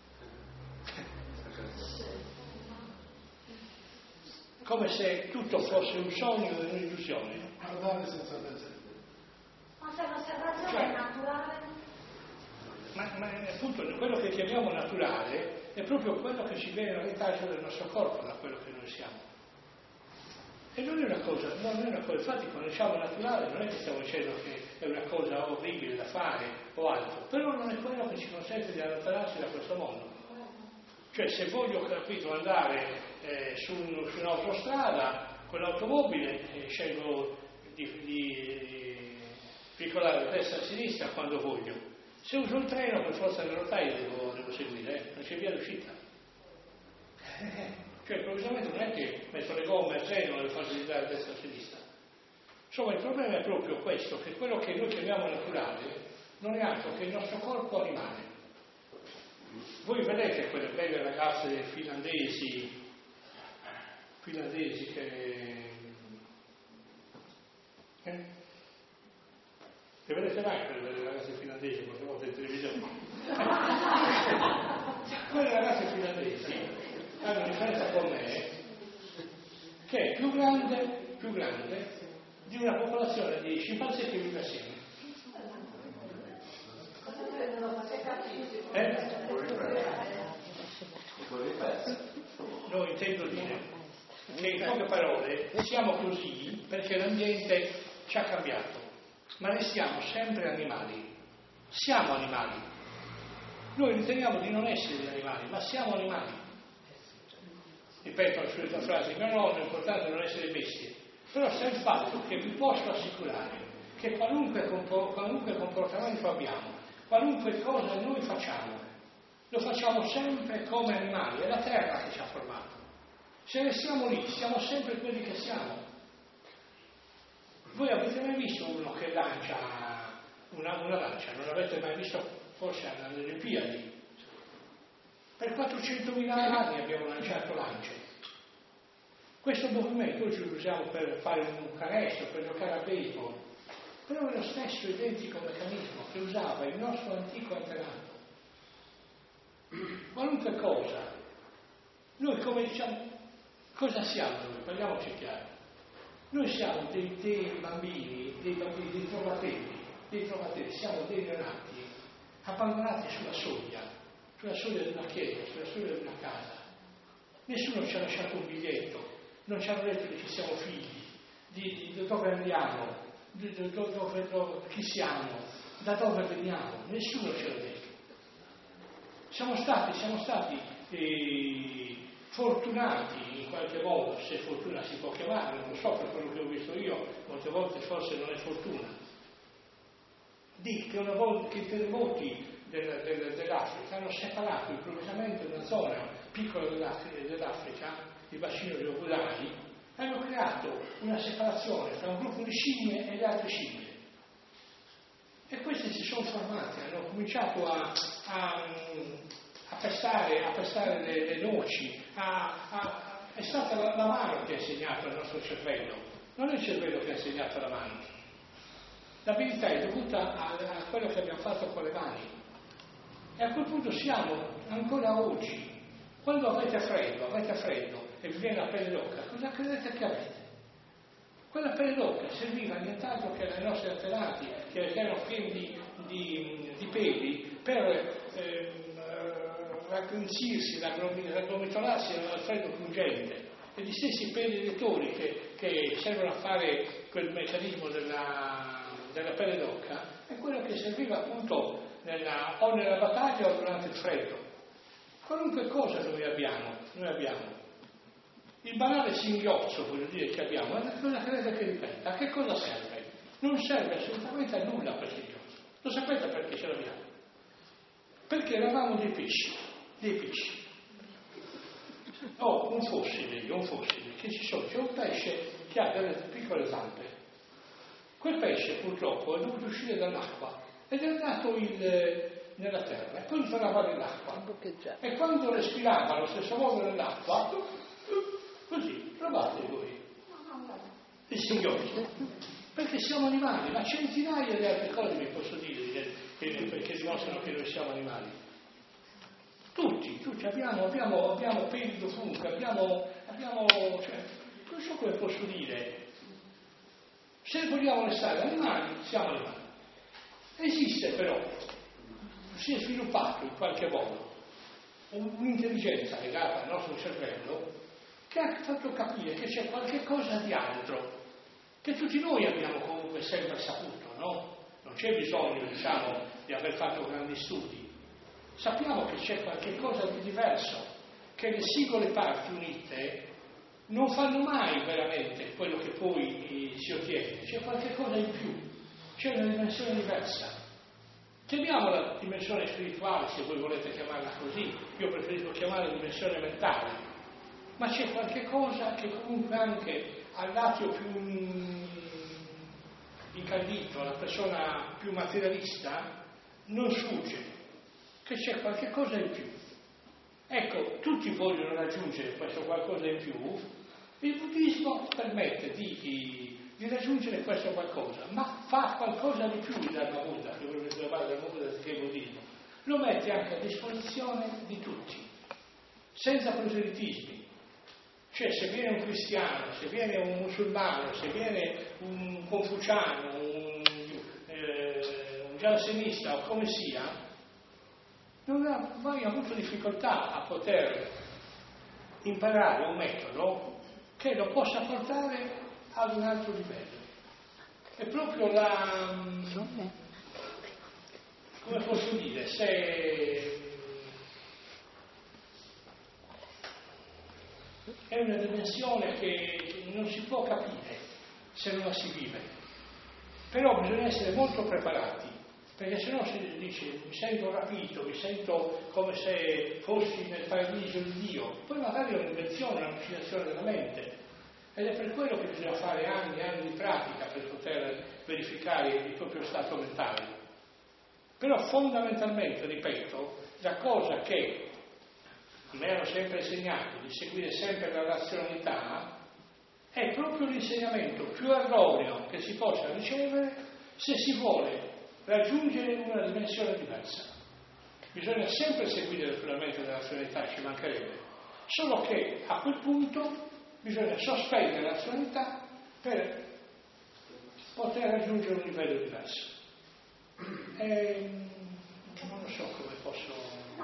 Come se tutto fosse un sogno e un'illusione. Guardare senza pensare. Ma se l'osservazione cioè, è naturale? Ma, ma appunto quello che chiamiamo naturale è proprio quello che ci viene dall'etaggio del nostro corpo, da quello che noi siamo. E non è una cosa, non è una cosa, infatti quando diciamo naturale non è che stiamo dicendo che è una cosa orribile da fare o altro, però non è quello che ci consente di allontanarsi da questo mondo. Cioè se voglio, capito, andare eh, su, un, su un'autostrada con l'automobile eh, scelgo di, di piccolare a destra e a sinistra quando voglio. Se uso il treno per forza delle rotaie devo, devo seguire, eh? Non c'è via d'uscita. Cioè improvvisamente non è che metto le gomme al treno e lo faccio girare a destra e a sinistra. Insomma il problema è proprio questo, che quello che noi chiamiamo naturale non è altro che il nostro corpo animale. Voi vedete quelle belle ragazze finlandesi, finlandesi che... Eh? Le vedete mai quelle ragazze finlandesi qualche volta in televisione? Quelle ragazze finlandesi hanno una differenza con me che è più grande, più grande di una popolazione di scimpanzé che vive assieme. Eh? No, intendo dire che in poche parole siamo così perché l'ambiente ci ha cambiato, ma restiamo sempre animali. Siamo animali. Noi riteniamo di non essere degli animali, ma siamo animali. Ripeto la solita frase, no, no, l'importante è non essere bestie. Però sta il fatto che vi posso assicurare che qualunque, compor- qualunque comportamento abbiamo, qualunque cosa noi facciamo, lo facciamo sempre come animali, è la terra che ci ha formato. Se restiamo lì, siamo sempre quelli che siamo. Voi avete mai visto uno che lancia una, una lancia? Non l'avete mai visto forse alle Olimpiadi? Per quattrocentomila anni abbiamo lanciato lance. Questo movimento oggi lo usiamo per fare un canestro, per giocare a baseball, però è lo stesso identico meccanismo che usava il nostro antico antenato. Qualunque cosa, noi come diciamo, cosa siamo noi? Parliamoci chiaro. Noi siamo dei, dei bambini, dei bambini, dei trovatelli, dei trovatelli, siamo dei neonati abbandonati sulla soglia, sulla soglia di una chiesa, sulla soglia di una casa. Nessuno ci ha lasciato un biglietto, non ci hanno detto di chi siamo figli, di, di dove andiamo, di, di, dove, dove, chi siamo, da dove veniamo, nessuno ce l'ha detto. Siamo stati, siamo stati eh, fortunati in qualche modo, se fortuna si può chiamare, non lo so, per quello che ho visto io, molte volte forse non è fortuna, di che una volta che i terremoti del, del, dell'Africa hanno separato improvvisamente una zona piccola dell'Africa, dell'Africa il bacino di Obudai, hanno creato una separazione tra un gruppo di scimmie e le altre scimmie. E questi si sono formati, hanno cominciato a, a, a pestare, a pestare le, le noci, a, a, è stata la, la mano che ha insegnato al nostro cervello, non è il cervello che ha insegnato la mano. L'abilità è dovuta a, a quello che abbiamo fatto con le mani. E a quel punto siamo, ancora oggi, quando avete freddo, avete freddo e vi viene la pelle d'oca, cosa credete che avete? Quella pelle d'oca serviva nient'altro che ai nostri antenati, che erano pieni di, di, di peli, per eh, raggrinzirsi, raggomitolarsi al freddo pungente. E gli stessi peli elettori che, che servono a fare quel meccanismo della, della pelle d'oca è quello che serviva appunto nella, o nella battaglia o durante il freddo. Qualunque cosa noi abbiamo, noi abbiamo. Il banale singhiozzo, voglio dire, che abbiamo, ma cosa credete che ripeta? A che cosa serve? Non serve assolutamente a nulla quel singhiozzo. Lo sapete perché ce l'abbiamo? perché eravamo dei pesci, dei pesci. Oh, un fossile, un fossile, che ci sono, c'è un pesce che ha delle piccole zampe. Quel pesce purtroppo è dovuto uscire dall'acqua ed è andato il, nella terra e poi tornava nell'acqua. E quando respirava allo stesso modo nell'acqua, così, trovate voi i singhiozzi. Perché siamo animali, ma centinaia di altre cose vi posso dire che, che dimostrano che noi siamo animali. Tutti, tutti abbiamo, abbiamo, abbiamo peli dovunque, abbiamo, abbiamo, cioè, non so come posso dire. Se vogliamo restare animali, siamo animali. Esiste però, si è sviluppato in qualche modo un'intelligenza legata al nostro cervello che ha fatto capire che c'è qualche cosa di altro che tutti noi abbiamo comunque sempre saputo, no? Non c'è bisogno, diciamo, di aver fatto grandi studi. Sappiamo che c'è qualche cosa di diverso, che le singole parti unite non fanno mai veramente quello che poi eh, si ottiene, c'è qualche cosa in più, c'è una dimensione diversa. Chiamiamola dimensione spirituale, se voi volete chiamarla così, io preferisco chiamarla dimensione mentale, ma c'è qualche cosa che comunque anche al lato più incandito, alla persona più materialista, non sfugge, che c'è qualche cosa in più. Ecco, tutti vogliono raggiungere questo qualcosa in più, il buddismo permette di, di, di raggiungere questo qualcosa, ma fa qualcosa di più il Dharma Buddha, che vuole trovare il Dharma Buddha che è il buddismo, lo mette anche a disposizione di tutti, senza proselitismi. Cioè, se viene un cristiano, se viene un musulmano, se viene un confuciano, un, eh, un giansenista o come sia, non ha mai avuto difficoltà a poter imparare un metodo che lo possa portare ad un altro livello. È proprio la... come posso dire, se... è una dimensione che non si può capire se non la si vive. Però bisogna essere molto preparati, perché se no si dice mi sento rapito, mi sento come se fossi nel paradiso di Dio. Poi magari è un'invenzione, un'allucinazione della mente. Ed è per quello che bisogna fare anni e anni di pratica per poter verificare il proprio stato mentale. Però fondamentalmente, ripeto, la cosa che mi hanno sempre insegnato di seguire sempre la razionalità è proprio l'insegnamento più erroneo che si possa ricevere se si vuole raggiungere una dimensione diversa. Bisogna sempre seguire naturalmente la razionalità, ci mancherebbe, solo che a quel punto bisogna sospendere la razionalità per poter raggiungere un livello diverso. E, non lo so come posso...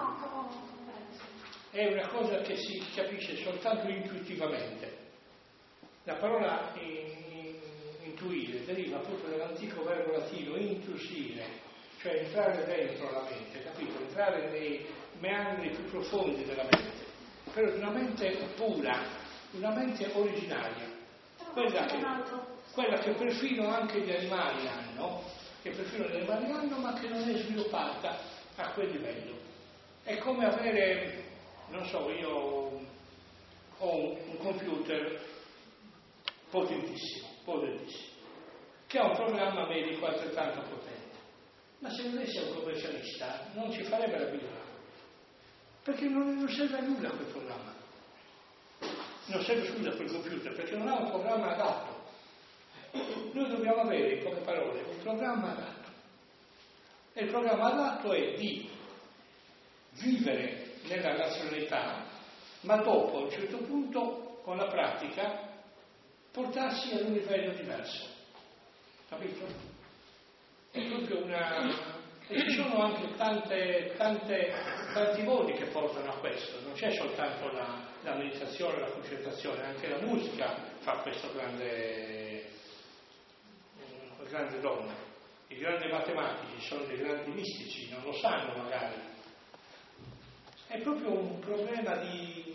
È una cosa che si capisce soltanto intuitivamente. La parola in, in, intuire deriva proprio dall'antico verbo latino intusire, cioè entrare dentro la mente, capito? Entrare nei meandri più profondi della mente, però di una mente pura, una mente originaria, quella che, quella che perfino anche gli animali hanno, che perfino gli animali hanno, ma che non è sviluppata a quel livello. È come avere... non so, io ho un, un computer potentissimo, potentissimo, che ha un programma medico altrettanto potente, ma se non avessi un commercialista non ci farebbe la guida, perché non, non serve a nulla quel programma, non serve scusa quel computer, perché non ha un programma adatto. Noi dobbiamo avere, in poche parole, un programma adatto, e il programma adatto è di vivere nella razionalità, ma dopo a un certo punto con la pratica portarsi ad un livello diverso, capito? È proprio una... e ci sono anche tante, tante, tanti modi che portano a questo, non c'è soltanto la, la meditazione, la concentrazione, anche la musica fa questo grande, grande dono. I grandi matematici sono dei grandi mistici, non lo sanno magari. È proprio un problema di...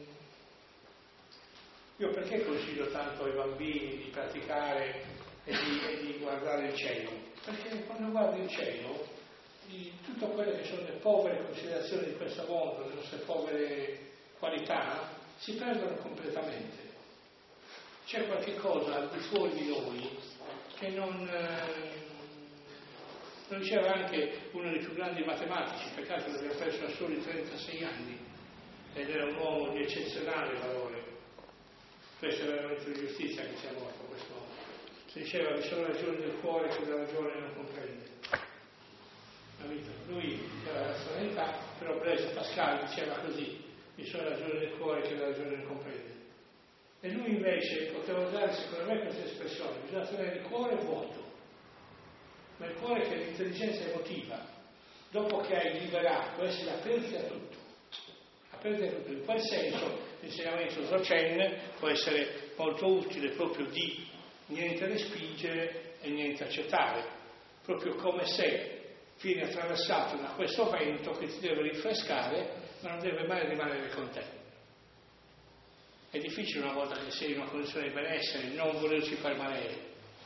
Io perché consiglio tanto ai bambini di praticare e di, e di guardare il cielo? Perché quando guardi il cielo di tutto quello che sono le povere considerazioni di questo mondo, le nostre povere qualità, si perdono completamente. C'è qualche cosa al di fuori di noi che non... Eh, lo diceva anche uno dei più grandi matematici, per caso l'abbiamo perso a soli trentasei anni, ed era un uomo di eccezionale valore. Questo è veramente di giustizia che sia morto questo uomo. Si diceva vi sono ragioni del cuore che la ragione non comprende. Capito? Lui aveva la razionalità, però Blaise Pascal diceva così, vi sono ragioni del cuore che la ragione non comprende. E lui invece poteva usare secondo me questa espressione, bisogna tenere il cuore vuoto, ma il cuore che è l'intelligenza emotiva, dopo che hai liberato, essere aperti a tutto, aperti a tutto. In quel senso l'insegnamento Dzogchen può essere molto utile proprio di niente respingere e niente accettare, proprio come se vieni attraversato da questo vento che ti deve rinfrescare, ma non deve mai rimanere con te. È difficile una volta che sei in una condizione di benessere non volerci permanere.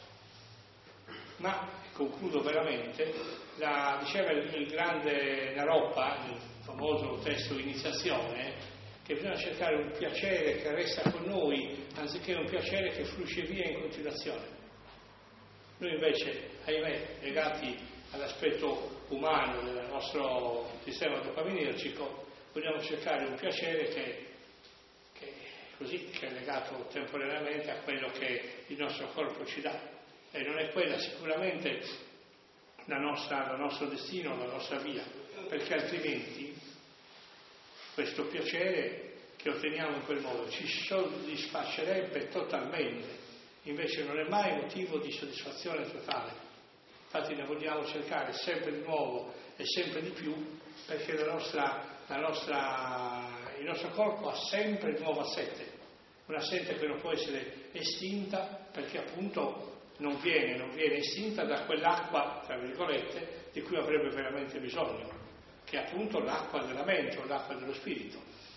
Ma, concludo veramente, la, diceva il, il grande Naropa, nel famoso testo Iniziazione, che bisogna cercare un piacere che resta con noi, anziché un piacere che fluisce via in continuazione. Noi invece, ahimè, legati all'aspetto umano del nostro sistema dopaminergico, vogliamo cercare un piacere che, che, così, che è legato temporaneamente a quello che il nostro corpo ci dà. E non è quella sicuramente la nostra, il nostro destino, la nostra via, perché altrimenti questo piacere che otteniamo in quel modo ci soddisfacerebbe totalmente, invece non è mai motivo di soddisfazione totale. Infatti ne vogliamo cercare sempre di nuovo e sempre di più, perché la nostra, la nostra, il nostro corpo ha sempre nuova sete, una sete che non può essere estinta perché appunto non viene, non viene estinta da quell'acqua, tra virgolette, di cui avrebbe veramente bisogno, che è appunto l'acqua della mente o l'acqua dello spirito.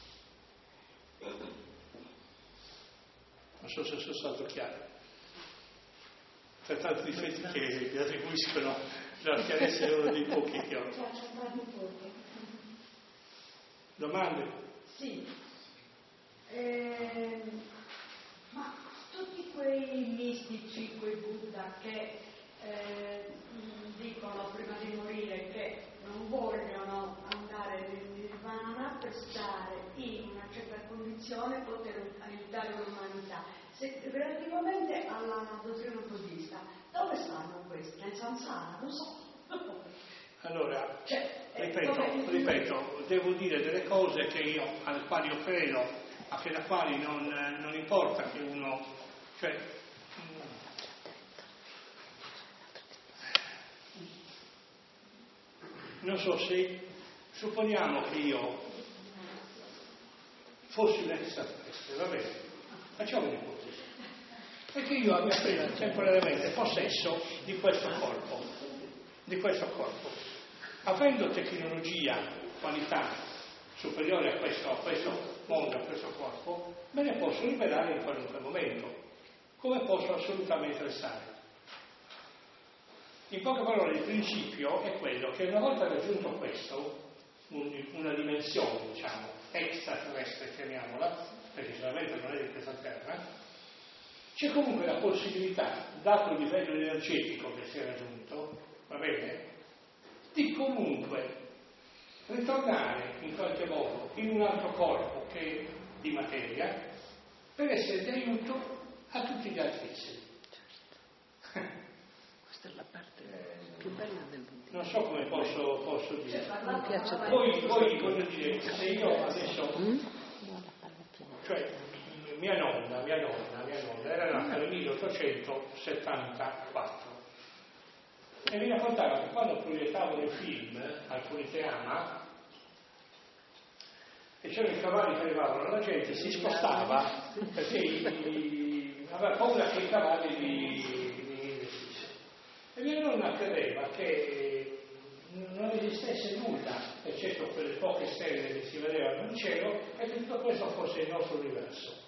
Non so se sono stato chiaro. Per tanti difetti che vi attribuiscono, la chiarezza è uno dei pochi che ho. Domande? Sì. Eh, ma tutti quei mistici, quei Buddha che eh, dicono prima di morire che non vogliono andare nel nirvana per stare in una certa condizione, poter aiutare l'umanità. Se, relativamente alla dottrina buddista, dove stanno questi? Nel samsara? Non so. Allora, cioè, ripeto, come... ripeto, devo dire delle cose che io, alle quali io credo, a che da quali non, non importa che uno, cioè, non so se, supponiamo che io fossi un extraterrestre, va bene, facciamo un'ipotesi, e che io abbia preso temporaneamente possesso di questo corpo, di questo corpo, avendo tecnologia, qualità superiore a questo, a questo mondo, a questo corpo, me ne posso liberare in qualunque momento, come posso assolutamente restare. In poche parole, il principio è quello che una volta raggiunto questo, un, una dimensione, diciamo, extraterrestre, chiamiamola, perché sicuramente non è di questa terra, c'è comunque la possibilità, dato il livello energetico che si è raggiunto, va bene, di comunque ritornare in qualche modo in un altro corpo che di materia per essere di aiuto a tutti gli altri esseri. Questa è la parte più bella del buddismo. Non so come posso, posso dire. Mi piace Voi, voi voglio dire, se io adesso, cioè mia nonna, mia nonna, mia nonna era nata nel milleottocentosettantaquattro e mi raccontava che quando proiettavano i film al Politeama e c'erano i cavalli che arrivavano, la gente si spostava perché i, aveva paura che i cavalli li, li investissero. E mia nonna credeva che non esistesse nulla, eccetto quelle poche stelle che si vedevano nel cielo, e che tutto questo fosse il nostro universo.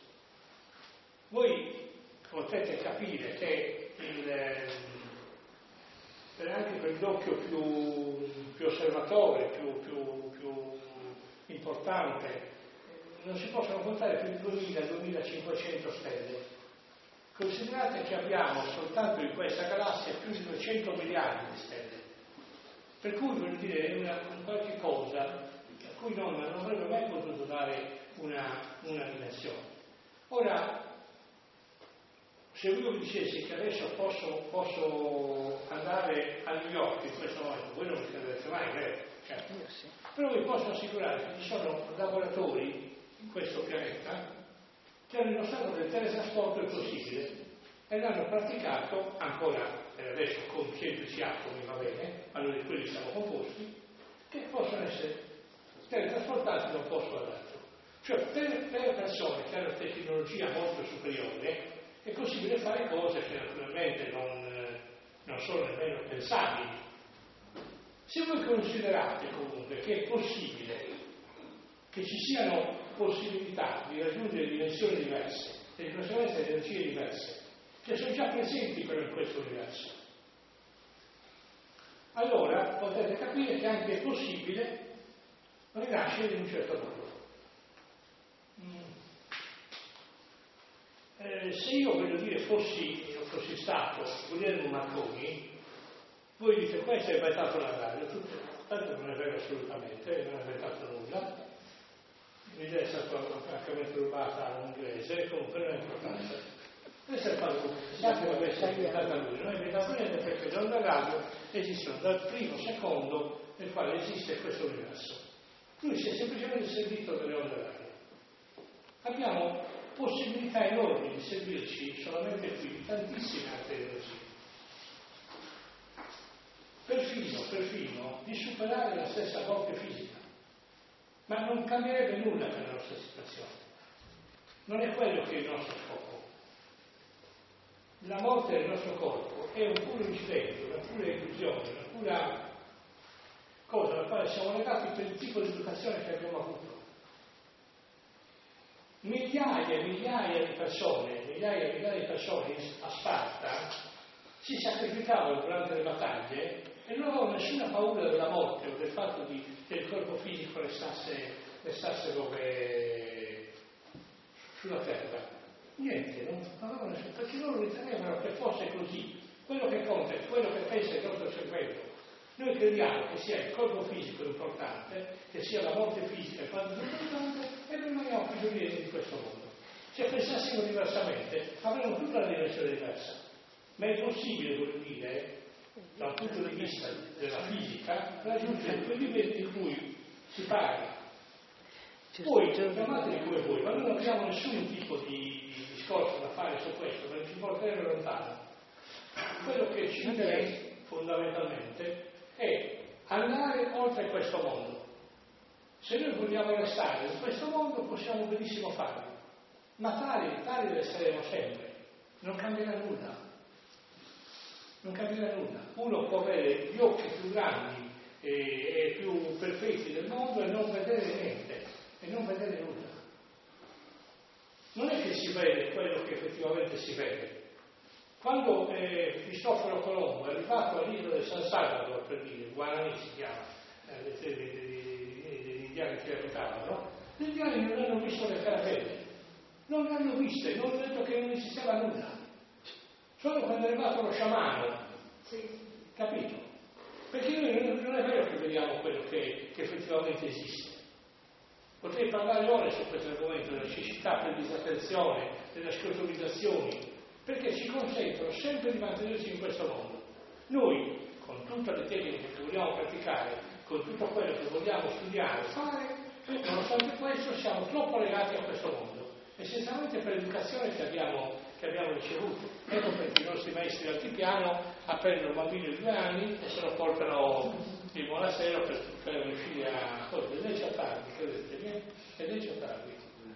Voi potete capire che il, per anche per l'occhio più, più osservatore, più, più, più importante, non si possono contare più di duemila duemilacinquecento stelle. Considerate che abbiamo soltanto in questa galassia più di duecento miliardi di stelle, per cui voglio dire è una, un qualche cosa a cui non, non avrebbe mai potuto dare una, una dimensione. Ora, se io vi dicessi che adesso posso, posso andare a New York in questo momento, voi non mi crederete mai, vero? Certo. Però vi posso assicurare che ci sono laboratori in questo pianeta che hanno dimostrato che il teletrasporto è possibile e l'hanno praticato ancora, e adesso con semplici atomi va bene, allora di quelli siamo composti, che possono essere teletrasportati da un posto all'altro. Cioè per, per persone che hanno tecnologia molto superiore è possibile fare cose che naturalmente non, non sono nemmeno pensabili. Se voi considerate comunque che è possibile che ci siano possibilità di raggiungere dimensioni diverse, e di conseguenza energie diverse, che sono già presenti però in questo universo, allora potete capire che anche è possibile rinascere in un certo modo. Mm. Eh, se io voglio dire fossi, fossi stato Guglielmo Marconi, voi dite questo è inventato la radio, tutto, tanto non è vero assolutamente, non è inventato nulla. L'idea è stata francamente rubata a un inglese, comunque non è importante. Questo è il fatto che l'avesse inventata lui, non è inventato niente perché le onde radio esistono dal primo secondo nel quale esiste questo universo. Lui si è semplicemente servito delle onde radio. Abbiamo possibilità enormi di servirci solamente qui di tantissime altre energie. Perfino, perfino di superare la stessa morte fisica. Ma non cambierebbe nulla per la nostra situazione. Non è quello che è il nostro scopo. La morte del nostro corpo è un puro incidente, una pura illusione, una pura cosa alla quale siamo legati per il tipo di educazione che abbiamo avuto. Migliaia e migliaia di persone, migliaia e migliaia di persone a Sparta si sacrificavano durante le battaglie e non avevano nessuna paura della morte o del fatto di, che il corpo fisico restasse, restasse dove sulla terra. Niente, non avevano nessuno, perché loro ritenevano che fosse così. Quello che conta è quello che pensa il nostro cervello. Noi crediamo che sia il corpo fisico importante, che sia la morte fisica il fatto importante, e noi rimaniamo prigionieri di questo mondo. Se pensassimo diversamente, avremmo tutta una dimensione diversa. Ma è possibile, voglio dire, da un punto di vista della fisica, raggiungere quei livelli in cui si parla. Voi, chiamateli come voi, ma noi non abbiamo nessun tipo di, di discorso da fare su questo, perché ci porterebbe lontano. Quello che ci interessa fondamentalmente è andare oltre questo mondo. Se noi vogliamo restare in questo mondo possiamo benissimo farlo, ma tali, tali resteremo sempre, non cambierà nulla. Non cambierà nulla. Uno può avere gli occhi più grandi e, e più perfetti del mondo e non vedere niente, e non vedere nulla. Non è che si vede quello che effettivamente si vede. Quando eh, Cristoforo Colombo è arrivato all'isola di San Salvador, per dire, Guarani si chiama, eh, degli indiani che abitavano, gli indiani non hanno visto le caravelle, non le hanno viste, non hanno detto che non esisteva nulla. Solo quando è arrivato lo sciamano, sì. Capito? Perché noi non, non è vero che vediamo quello che, che effettivamente esiste. Potrei parlare ore su questo argomento, della cecità, per disattenzione, delle scotorizzazioni, perché ci consentono sempre di mantenerci in questo mondo. Noi, con tutte le tecniche che vogliamo praticare, con tutto quello che vogliamo studiare, fare, nonostante questo siamo troppo legati a questo mondo, essenzialmente per l'educazione che abbiamo, che abbiamo ricevuto. Ecco perché i nostri maestri altipiano apprendono un bambino di due anni e se lo portano in monastero per, per riuscire a cosa, ed è già tardi, credetemi, ed è già tardi.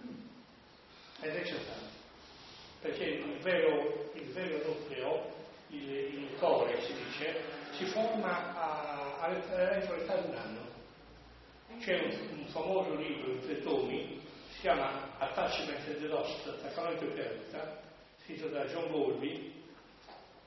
Ed è già tardi. Perché il vero, il vero nucleo, il, il core si dice, si forma a, a, entro l'età di un anno. C'è un, un famoso libro in tre tomi, si chiama Attachment and the Lost, attaccamento e perdita, scritto da John Bowlby,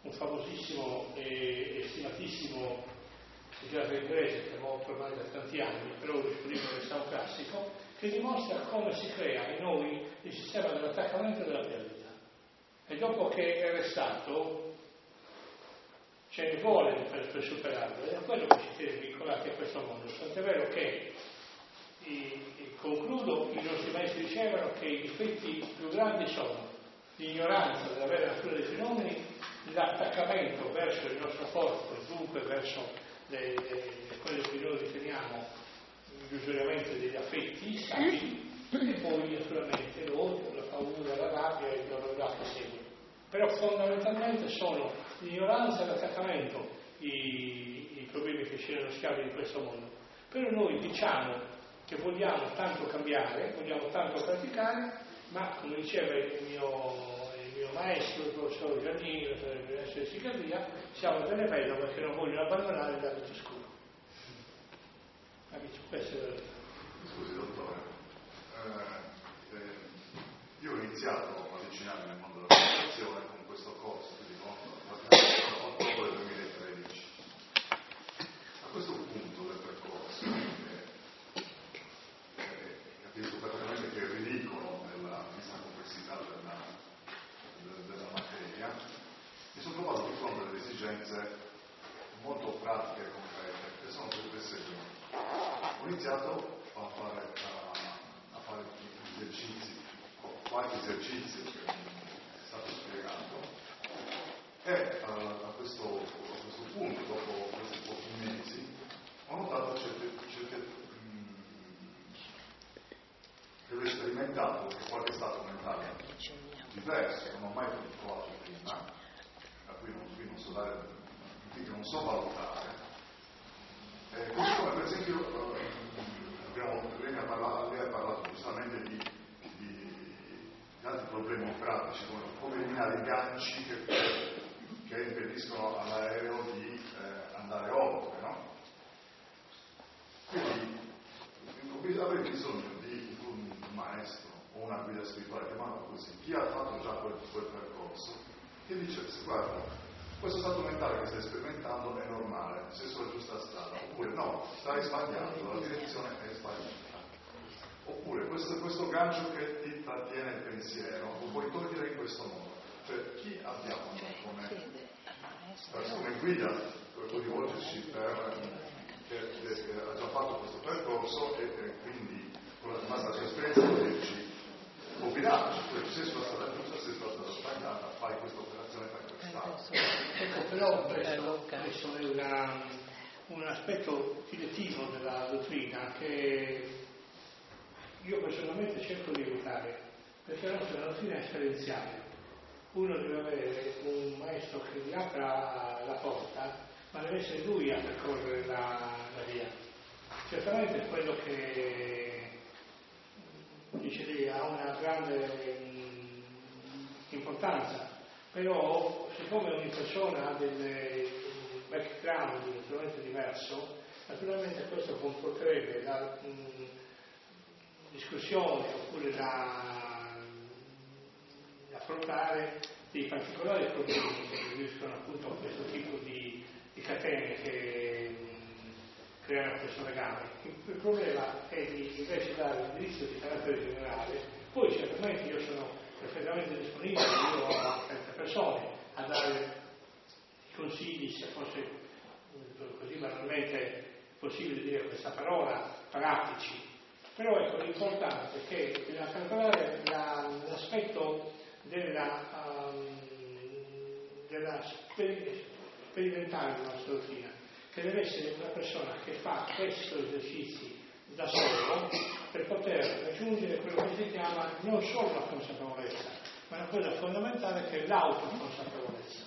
un famosissimo e stimatissimo psichiatra inglese che è morto ormai da tanti anni, però il suo libro resta un classico, che dimostra come si crea in noi il sistema dell'attaccamento e della perdita. E dopo che è restato, ce ne vuole per, per superarlo, ed è quello che ci tiene vincolati a questo mondo. Tant'è vero che, i, concludo, i nostri maestri dicevano che i difetti più grandi sono l'ignoranza della vera natura dei fenomeni, l'attaccamento verso il nostro corpo e dunque verso le, le, quello che noi riteniamo illusoriamente degli affetti stabili, e poi naturalmente l'odio, la paura, la rabbia e il dolore che segue. Però fondamentalmente sono l'ignoranza e l'attaccamento i, i problemi che ci rendono schiavi di questo mondo. Però noi diciamo che vogliamo tanto cambiare, vogliamo tanto praticare, ma come diceva il mio, il mio maestro, il professor Giannini, dell'Università di Psichiatria, siamo delle vedove che non vogliono abbandonare l'abito scuro. Questo è vero. Scusi dottore, eh, eh, io ho iniziato a avvicinarmi al mondo della meditazione con questo corso, quindi no, ottobre duemilatredici. A questo punto del percorso, eh, eh, capisco perfettamente che è ridicolo nella vista complessità della, della materia, mi sono trovato di fronte a delle esigenze molto pratiche e concrete, che sono tutte le seguenti. Ho iniziato a fare, a, a fare gli esercizi, qualche esercizio che è stato spiegato, e a, a, questo, a questo punto, dopo questi pochi mesi, ho notato certe, certe, mh, che ho sperimentato qualche stato mentale diverso, non ho mai provato prima, a cui non, qui non so dare, che non so valutare. Eh, così come per esempio eh, abbiamo, lei, ha parlato, lei ha parlato giustamente di, di, di altri problemi pratici, come, come eliminare i ganci che, che impediscono all'aereo di eh, andare oltre, no? Quindi avrei bisogno di un maestro o una guida spirituale, chiamata così, chi ha fatto già quel, quel percorso, che dicesse: guarda, questo stato mentale che stai sperimentando è normale, sei sulla giusta strada, oppure no, stai sbagliando, la direzione è sbagliata, oppure questo, questo gancio che ti trattiene il pensiero lo puoi togliere in questo modo. Cioè, chi abbiamo come, come guida per rivolgerci per che, che, che ha già fatto questo percorso e, e quindi con la nostra esperienza poterci opinarci, cioè sei sulla strada giusta, sei sulla strada sbagliata, fai questa operazione, fai quest'altra. Ecco, però questo, questo è una, un aspetto direttivo della dottrina che io personalmente cerco di evitare, perché la nostra dottrina è esperienziale. Uno deve avere un maestro che gli apra la porta, ma deve essere lui a percorrere la, la via. Certamente quello che dice lei ha una grande mh, importanza, però siccome ogni persona ha del background naturalmente diverso, naturalmente questo comporterebbe la mh, discussione oppure la, affrontare dei particolari problemi che riferiscono appunto a questo tipo di, di catene che mh, creano questo legame. Il problema è di invece dare un indirizzo di carattere generale. Poi certamente io sono perfettamente disponibile, io ho tante persone a dare consigli, se fosse così banalmente possibile dire questa parola, pratici. Però ecco, l'importante è che bisogna calcolare la, l'aspetto della, um, della sper- sperimentale della nostra dottrina, che deve essere una persona che fa questi esercizi da solo per poter raggiungere quello che si chiama non solo la consapevolezza, ma una cosa fondamentale che è l'autoconsapevolezza.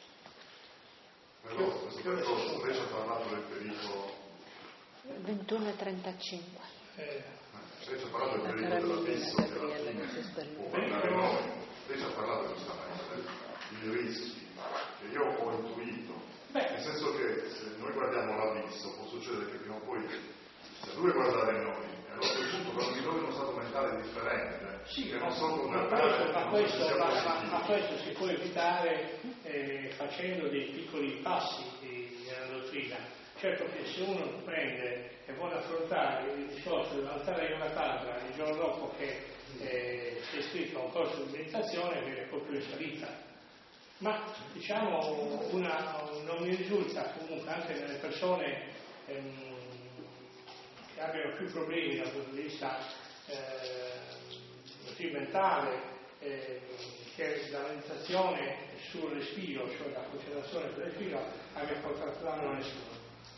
Però questo percorso lei ci ha parlato del pericolo ventuno e trentacinque. Eh, lei ci ha parlato del pericolo dell'abisso che alla fine può portare noi. Lei ci ha parlato giustamente dei rischi che io ho intuito. Beh, nel senso che se noi guardiamo l'abisso può succedere che prima o poi se lui guardare noi, e allora a quel punto quando mi trovo in uno stato mentale differente, sì, che non so ma governare, ma questo, ma, ma, ma questo si può evitare eh, facendo dei piccoli passi di, nella dottrina. Certo che se uno prende e vuole affrontare il discorso dell'altare una tavola il giorno dopo che eh, si è iscritto a un corso di meditazione, viene proprio in salita. Ma diciamo una, non mi risulta comunque anche nelle persone ehm, che abbiano più problemi dal punto di vista eh, mentale, eh, che la meditazione sul respiro, cioè la concentrazione sul respiro, abbia portato danno a nessuno.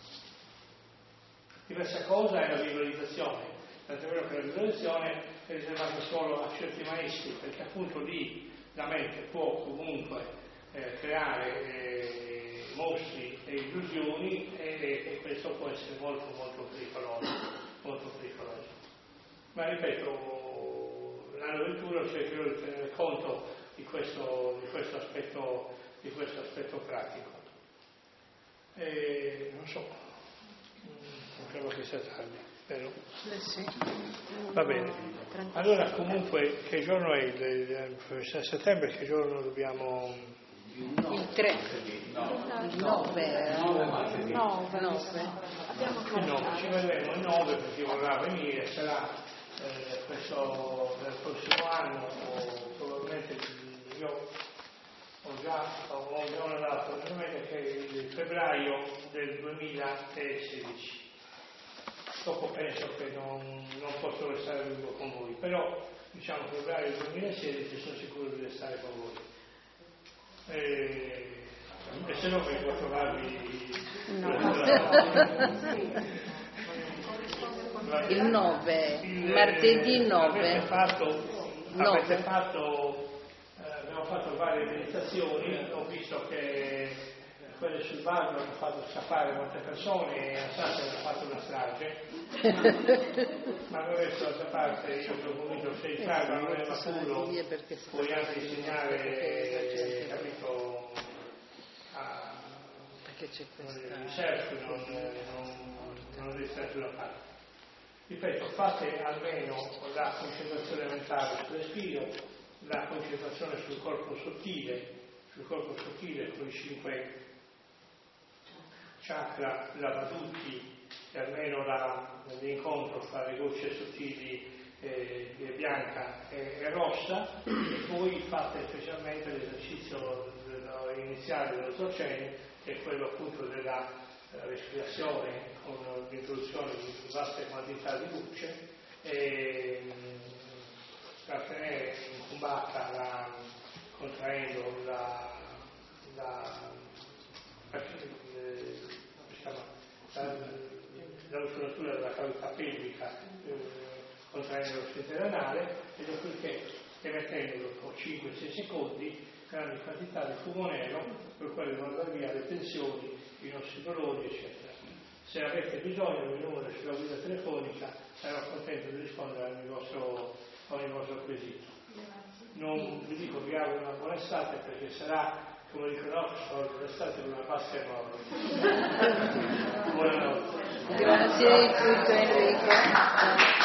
Diversa cosa è la visualizzazione, tanto è vero che la visualizzazione è riservata solo a certi maestri, perché appunto lì la mente può comunque eh, creare eh, mostri e illusioni e, e questo può essere molto molto pericoloso, molto pericoloso. Ma ripeto, l'anno venturo cercherò di tenere conto di questo, di questo aspetto, di questo aspetto pratico. E, non so. Non credo che sia tardi, vero? Eh sì. Va bene. Allora comunque che giorno è? Il sei settembre che giorno dobbiamo? Il tre. Il nove. Il nove. Abbiamo Il nove, ci vedremo il nove perché vorrà venire, sarà eh, questo nel prossimo anno o probabilmente io ho già ho già una data, probabilmente che è il febbraio del duemilasedici. Dopo penso che non, non posso restare a lungo con voi, però diciamo febbraio del duemilasedici sono sicuro di restare con voi. E, e se no vengo a trovarvi no. Il nove, il, martedì nove. Avete fatto, avete fatto eh, abbiamo fatto varie meditazioni, ho visto che quelle sul Bardo hanno fatto scappare molte persone e a Sassi hanno fatto una strage, ma non resto d'altra parte, io ho convinto se il carro non è maturo puoi anche insegnare, capito, a il surf, non, non, non devi stare sulla parte. Ripeto, fate almeno la concentrazione mentale sul respiro, la concentrazione sul corpo sottile, sul corpo sottile con i cinque chakra lavaduti, e almeno la, l'incontro fra le gocce sottili eh, bianca e, e rossa, e poi fate specialmente l'esercizio iniziale dello Dzogchen, che è quello appunto della eh, respirazione con l'introduzione di vaste quantità di luce e trattenere in kumbhaka la, contraendo la, la, la, la, la muscolatura della cavità pelvica eh, contraendo lo sfentere anale e dopodiché emettendo dopo cinque sei secondi grandi quantità di fumo nero per quello di mandare via le tensioni, i nostri dolori eccetera. Se avete bisogno del numero sulla guida telefonica sarò contento di rispondere a ogni vostro, a ogni vostro quesito. Non vi dico vi auguro una buona estate perché sarà, come dicono Oxford, l'estate è una pasta enorme. Buonanotte. Grazie di tutto Enrico.